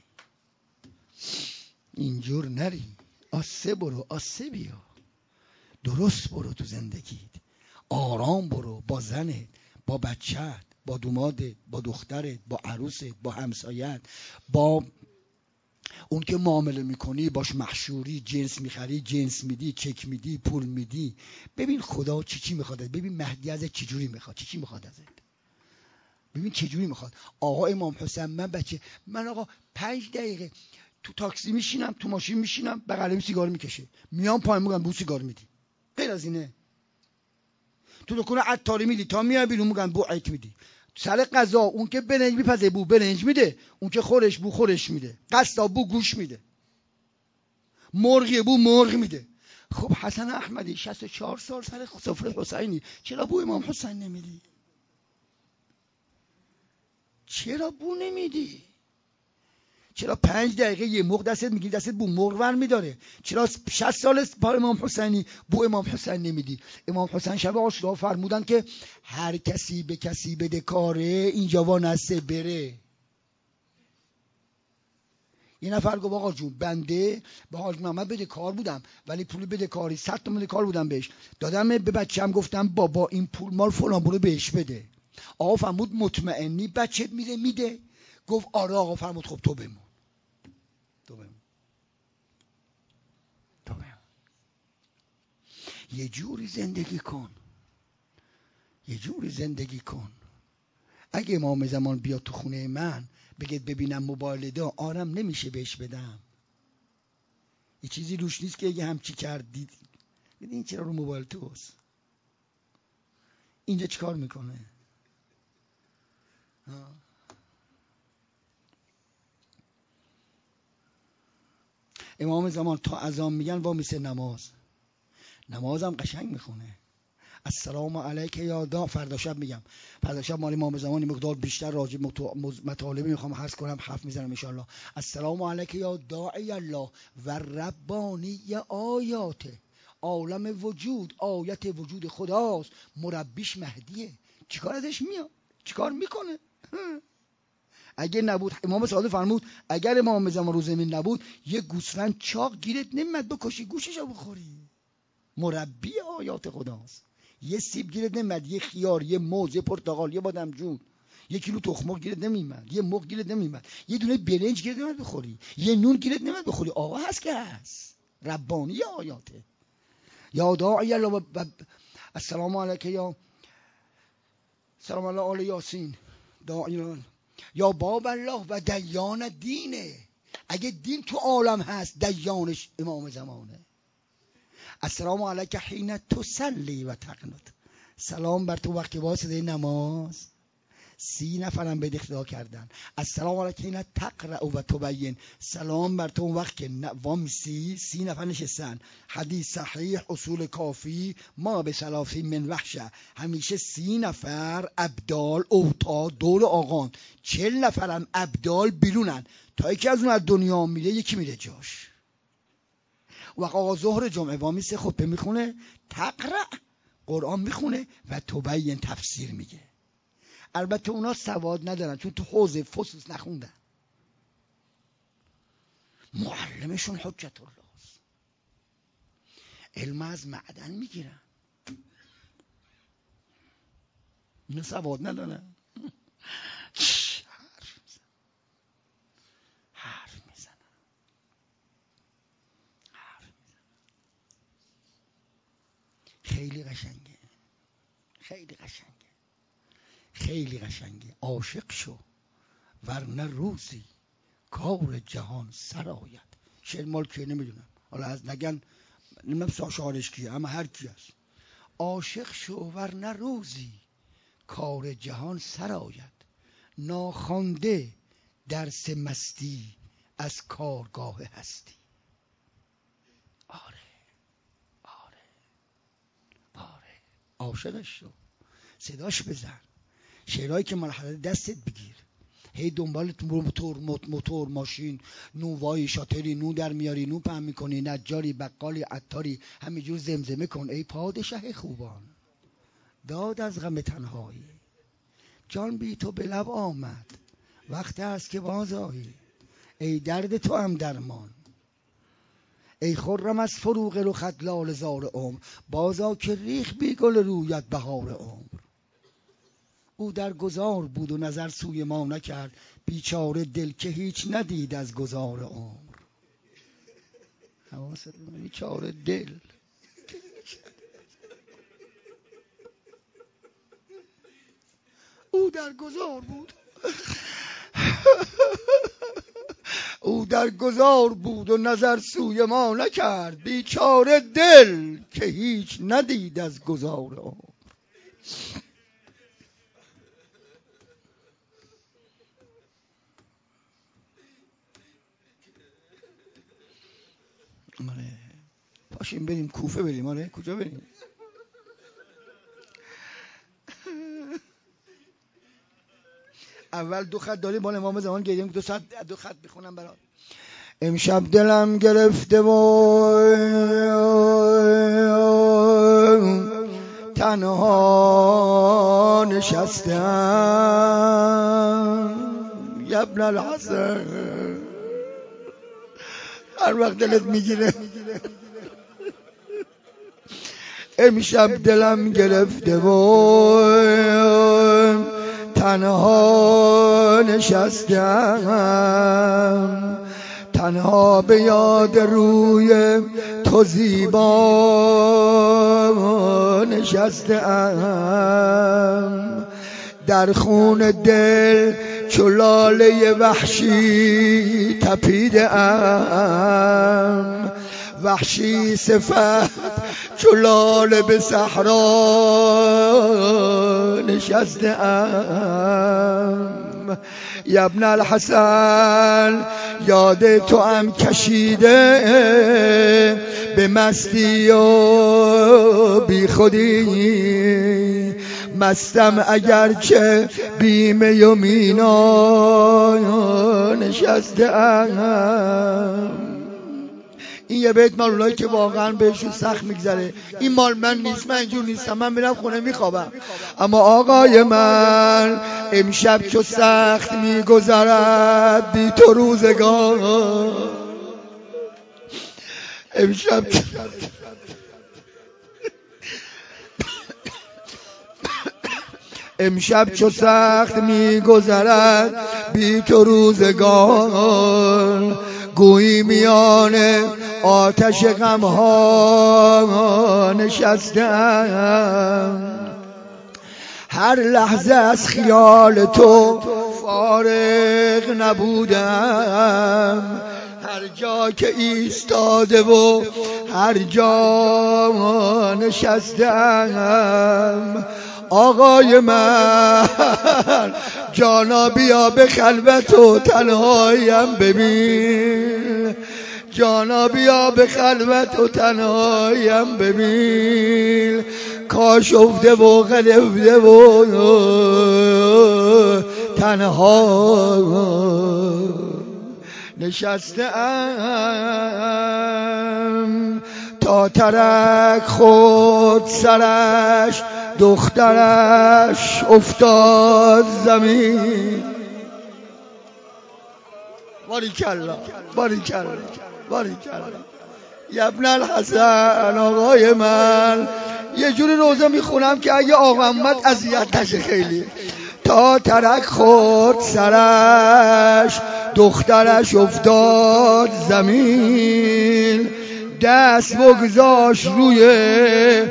S1: اینجور نری. آسه برو، آسه بیا، درست برو تو زندگیت، آرام برو، با زنت، با بچه‌ت، با دومادت، با دخترت، با عروست، با همسایت، با اون که معامله میکنی باش محشوری، جنس میخری، جنس میدی، چک میدی، پول میدی. ببین خدا چی میخواد، ببین مهدی ازت چجوری میخواد، چی میخواد ازت، ببین چجوری میخواد. آقا امام حسین، من آقا 5 دقیقه تو تاکسی میشینم، تو ماشین میشینم، بغلم سیگار میکشه، میام پایین میگم بو سیگار میدی، غیر از اینه. تو دکون عطاری میدی، تا میای بیرون میگن بو عیک میدی. سر قضا اون که برنج میپزه بو برنج میده، اون که خورش بو خورش میده، قصاب بو گوش میده، مرغی بو مرغ میده. خب حسن احمدی 64 سال سر سفره حسینی، چرا بو امام حسین نمیدی؟ چرا بو نمیدی؟ چرا 5 دقیقه یه مرغ دستت میگیری، دستت بو مرغ ور میداره؟ چرا 60 سال با امام حسینی بو امام حسین نمیدی؟ امام حسین شب عاشورا فرمودن که هر کسی به کسی بده کاره، اینجا وانسته بره. یه نفر گفت آقا جون بنده به حاج محمد بده کار بودم، ولی پول بده کاری 100 تومن بده کار بودم بهش دادم، به بچه‌م گفتم بابا این پول مال فلان برو بهش بده. آقا فرمود مطمئنی بچت میده؟ گفت آره. آقا فرمود خب تو بمون. یه جوری زندگی کن، یه جوری زندگی کن. اگه امام زمان بیاد تو خونه من بگید ببینم موبایل دا، آرام نمیشه بهش بدم. یه چیزی روش نیست که اگه همچی کردید این چرا رو موبایل توست، اینجا چیکار میکنه؟ امام زمان تا اذان میگن وا میسه نمازم قشنگ میخونه. السلام علیک یا دا، فردا شب مال امام زمان مقدار بیشتر راجع مطالبی میخوام عرض کنم، حرف میزنم ان شاء الله. السلام علیک یا داعی الله و ربانی آیات عالم وجود، آیت وجود خداست، مربیش مهدیه. چیکار ازش میاد؟ چیکار میکنه؟ اگه نبود، امام صادق فرمود اگر امام زمان رو زمین نبود یه گوسفند چاق گیرت نمیاد بکشی گوششو بخوری. مربی آیات خداست. یه سیب گیرت نمیاد، یه خیار، یه موز، یه پرتقال، یه بادمجون، یه کیلو تخم مرغ گیرت نمیاد، یه مرغ گیرت نمیاد، یه دونه برنج گیرت نمیاد بخوری، یه نون گیرت نمیاد بخوری. آقا هست که هست. ربانی آیاته. یا داعی الله السلام علیک یا سلام الله آل یاسین داعی یا باب الله و دیان دینه. اگه دین تو عالم هست دیانش امام زمانه. السلام علیک حین تصلی و تقنط. سلام بر تو وقتی واسطه نماز. 30 نفرم به اقتدا کردن. السلام علیک حین تقرأ و تبین. سلام بر تو وقت که وامسی 30 نفر نشستن. حدیث صحیح اصول کافی ما به سلافی من وحشه. همیشه 30 نفر ابدال اوتاد دور آقان، 40 نفرم ابدال بیرونن. تا یکی از اون از دنیا میره یکی میره جاش. و آقا ظهر جمعه وامیسه خطبه میخونه، تقرأ قرآن میخونه و تبین تفسیر میگه. البته اونا سواد ندارن چون تو حوزه فصوص نخوندن. معلمشون حجت الله است. علم از معدن میگیرن. اینا سواد ندارن. حرف میزنن. خیلی قشنگه. خیلی قشنگه. خیلی قشنگه. عاشق شو ورنه روزی کار جهان سر آید. شعر مال که نمیدونم، حالا از نگن نمیدونم شعرش کیه، اما هر کی هست. عاشق شو ورنه روزی کار جهان سر آید. ناخوانده درس مستی از کارگاه هستی. آره عاشقش شو، صداش بزن، شعرهایی که مرحله دستت بگیر، هی دنبال موتور ماشین، نونوایی شاتری، نون در میاری، نون پهن میکنی، نجاری، بقالی، عطاری، همینجور زمزمه کن ای پادشه خوبان، داد از غم تنهایی، جان بی تو به لب آمد، وقت است که بازآیی، ای درد تو هم درمان، ای خرم از فروغ رخت لاله زار عمر، بازا که ریخ بی گل رویت بهار عمر. او در گذار بود و نظر سوی ما نکرد، بیچاره دل که هیچ ندید از گذار عمر. حواست بیچاره دل. او در گذار بود او در گذار بود و نظر سوی ما نکرد، بیچاره دل که هیچ ندید از گذار عمر. آره پاشیم بریم کوفه بریم. آره کجا بریم؟ اول 2 خط داریم مال امام زمان گیریم 2 ساعت 2 خط بخونم برات. امشب دلم گرفته و تنها نشستم یا ابن الحسن. هر وقت دلت میگیره. امشب دلم گرفته و تنها نشستم، تنها به یاد روی تو زیبا نشستم، در خون دل چو لاله وحشی تپیده ام، وحشی صفت چو لاله به صحرا نشسته ام. یا ابن الحسن یاد تو هم کشیده به مستی و بی خودی، مستم اگرچه بیمه و مینا نشسته ام. این یه بیت مال اونایی که واقعا بهشون سخت میگذره. این مال من نیست، من اینجور نیستم، من میرم خونه میخوابم. اما آقای من امشب چو سخت میگذرد بی تو روزگار، امشب چو سخت میگذرد بی تو روزگار، گویی میان آتش غمها نشستم، هر لحظه از خیال تو فارغ نبودم، هر جا که ایستاده و هر جا نشستم. آقای من جانا بیا به خلوت و تنهاییم ببین، جانا بیا به خلوت و تنهاییم ببین، کاش افته و غلفته و تنها نشستم، تا ترک خود سرش دخترش افتاد زمین. باریکلا باریکلا باریکلا ابن الحسن. آقای من یه جوری روزه میخونم که اگه آقا محمد اذیت نشه خیلی. تا ترک خود سرش دخترش افتاد زمین، دست بگذاشت روی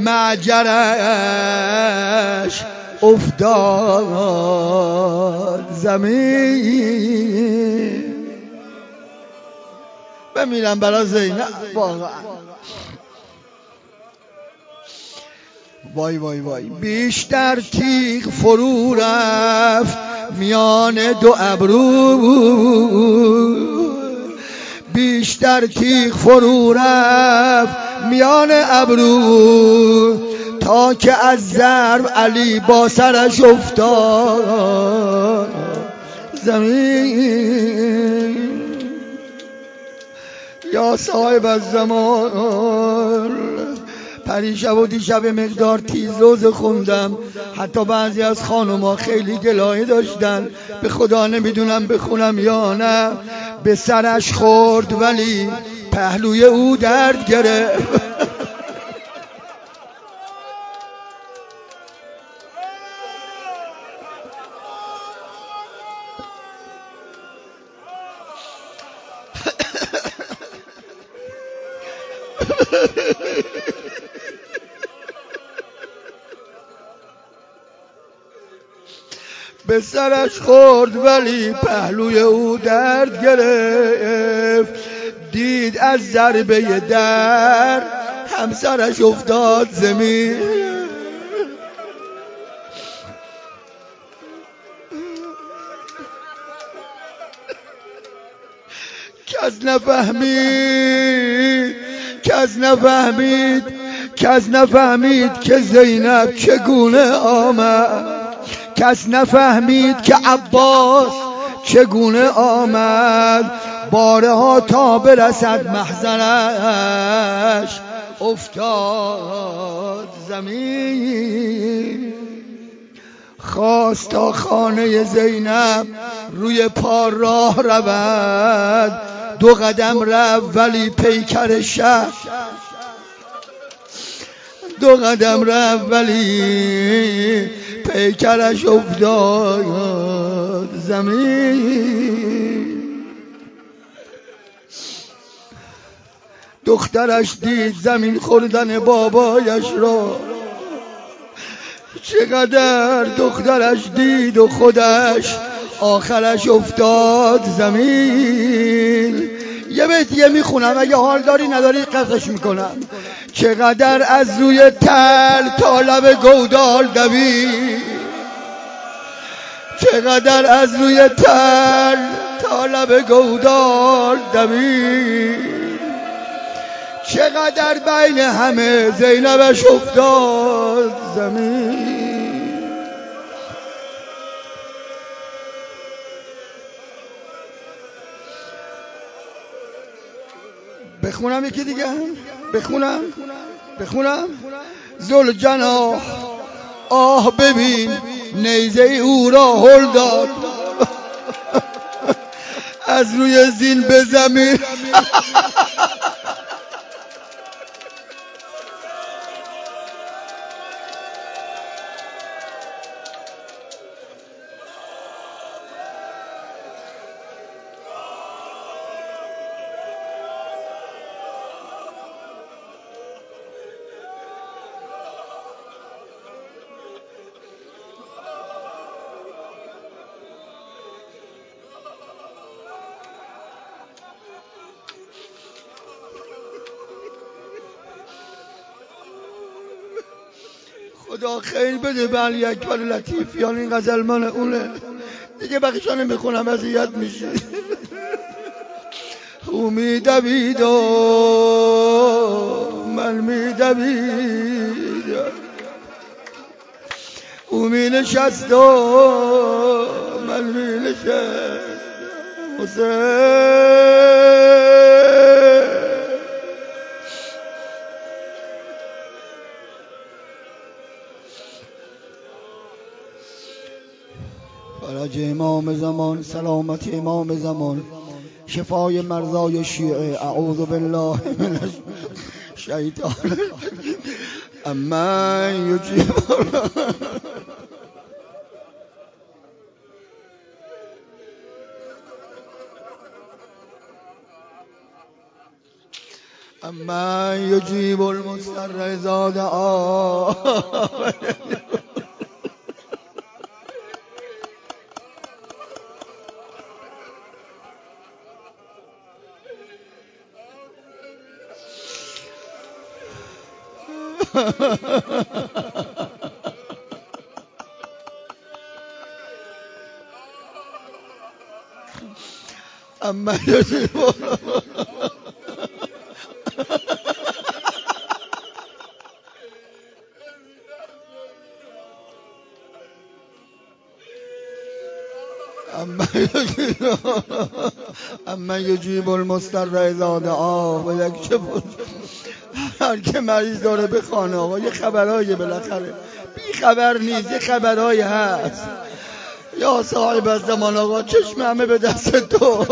S1: معجرش افتاد زمین. بمیرم برای زینب واقعا. وای وای وای. بیشتر تیغ فرو رفت میان دو ابرو، بیشتر تیغ فرو رفت میان ابرو، تا که از ضرب علی با سرش افتاد زمین. یا صاحب الزمان، پریشب و دیشب مقدار تیزوز خوندم، حتی بعضی از خانوما خیلی گلایه داشتن، به خدا نمیدونم بخونم یا نه. به سرش خورد ولی پهلوی او درد گرفت. به سرش خورد ولی پهلوی او درد گرفت، دید از ضربه در همسرش افتاد زمین. کس نفهمید که زینب چگونه آمد، کس نفهمید که عباس چگونه آمد، بارها تا برسد محضرش افتاد زمین. خواست تا خانه زینب روی پا راه رود، 2 قدم رفت ولی پیکر شهر، 2 قدم رفت ولی پیکرش افتاد زمین. دخترش دید زمین خوردن بابایش را، چقدر دخترش دید و خودش آخرش افتاد زمین. یه بیتیه میخونم، اگه حال داری نداری قصش میکنم. چقدر از روی تل تا لب گودال دوید، چقدر از روی تل تا لب گودال دوید، چقدر بین همه زینبش افتاد زمین. به بخونم یکی دیگه بخونم ذوالجناح آه ببین نیزه او را هل داد از روی زین به زمین خدا خیر بده به علی اکبر لطیفیان. این غزل من اونه دیگه، بقیشو نمیخونم اذیت میشه. او میدوید و من میدویدم، او مینشست و من مینشست. فرج امام زمان، سلامت امام زمان، شفای مرضای شیعه. اعوذ بالله من الشیطان. اما یجیب اما یجیب المضطر اذا دعا. اما یجیب اما یجیب المضطر اذا دعا و یکشف. هر که مریض داره بخوانه آقا، یه خبرایی بالاخره بی خبر نیست، یه خبرایی هست. یا صاحب الزمان آقا چشم همه به دست تو.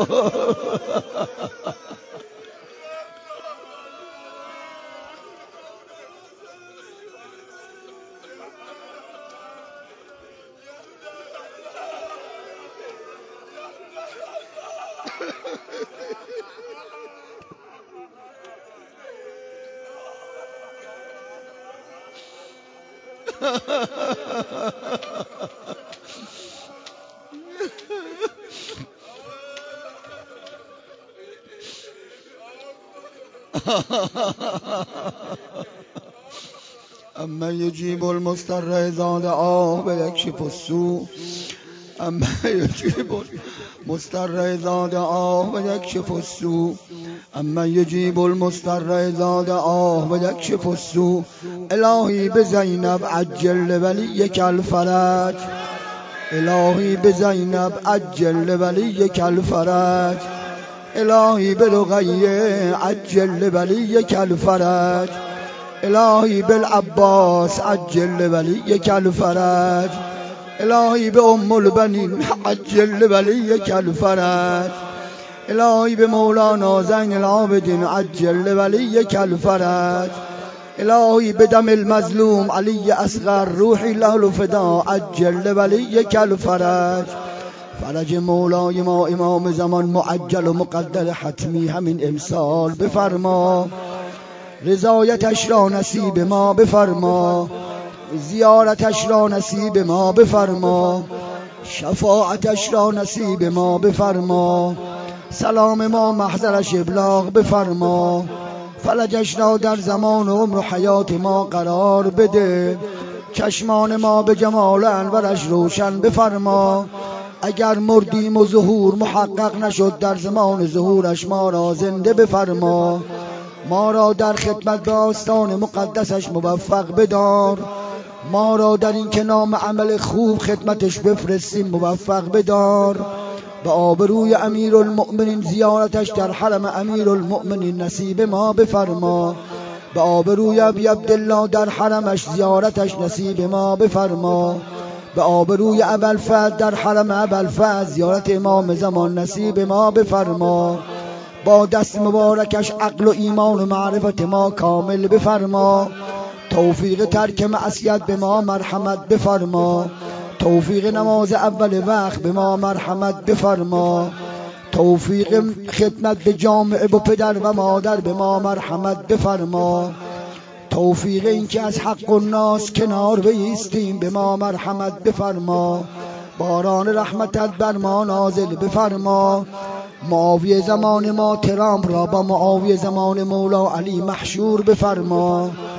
S1: اما یجیب المضطر اذا دعا و یکشف السوء. اما یجیب المضطر اذا دعا و یکشف السوء. اما یجیب المضطر اذا دعا و یکشف السوء. الهی به زینب عجل ولیک الفرج. الهی به زینب عجل ولیک الفرج. الهی به رقیه عجل ولیک الفرج. الهی بالعباس عجل ولیک الفرج. الهی به ام البنین عجل ولیک الفرج. الهی به مولانا زین العابدین عجل ولیک الفرج. الهی به دم المظلوم علی اصغر روحی له الفدا عجل ولیک الفرج. فرج مولای ما امام زمان معجل و مقدر حتمی همین امسال بفرما. رضایتش را نصیب ما بفرما. زیارتش را نصیب ما بفرما. شفاعتش را نصیب ما بفرما. سلام ما محضرش ابلاغ بفرما. فلجش را در زمان و عمر و حیات ما قرار بده. چشمان ما به جمال انورش روشن بفرما. اگر مردیم و ظهور محقق نشد در زمان ظهورش ما را زنده بفرما. ما را در خدمت به آستان مقدسش موفق بدار. ما را در این که نام عمل خوب خدمتش بفرستیم موفق بدار. به آبروی امیرالمؤمنین زیارتش در حرم امیرالمؤمنین نصیب ما بفرما. به آبروی ابی عبدالله در حرمش زیارتش نصیب ما بفرما. به آبروی ابوالفضل در حرم ابوالفضل زیارت امام زمان نصیب ما بفرما. با دست مبارکش عقل و ایمان و معرفت ما کامل بفرما. توفیق ترک معصیت به ما مرحمت بفرما. توفیق نماز اول وقت به ما مرحمت بفرما. توفیق خدمت به جامعه و پدر و مادر به ما مرحمت بفرما. توفیق این که از حق الناس کنار بایستیم به ما مرحمت بفرما. باران رحمتت بر ما نازل بفرما. معاویه زمان ما ترام را با معاویه زمان مولا علی محشور بفرما.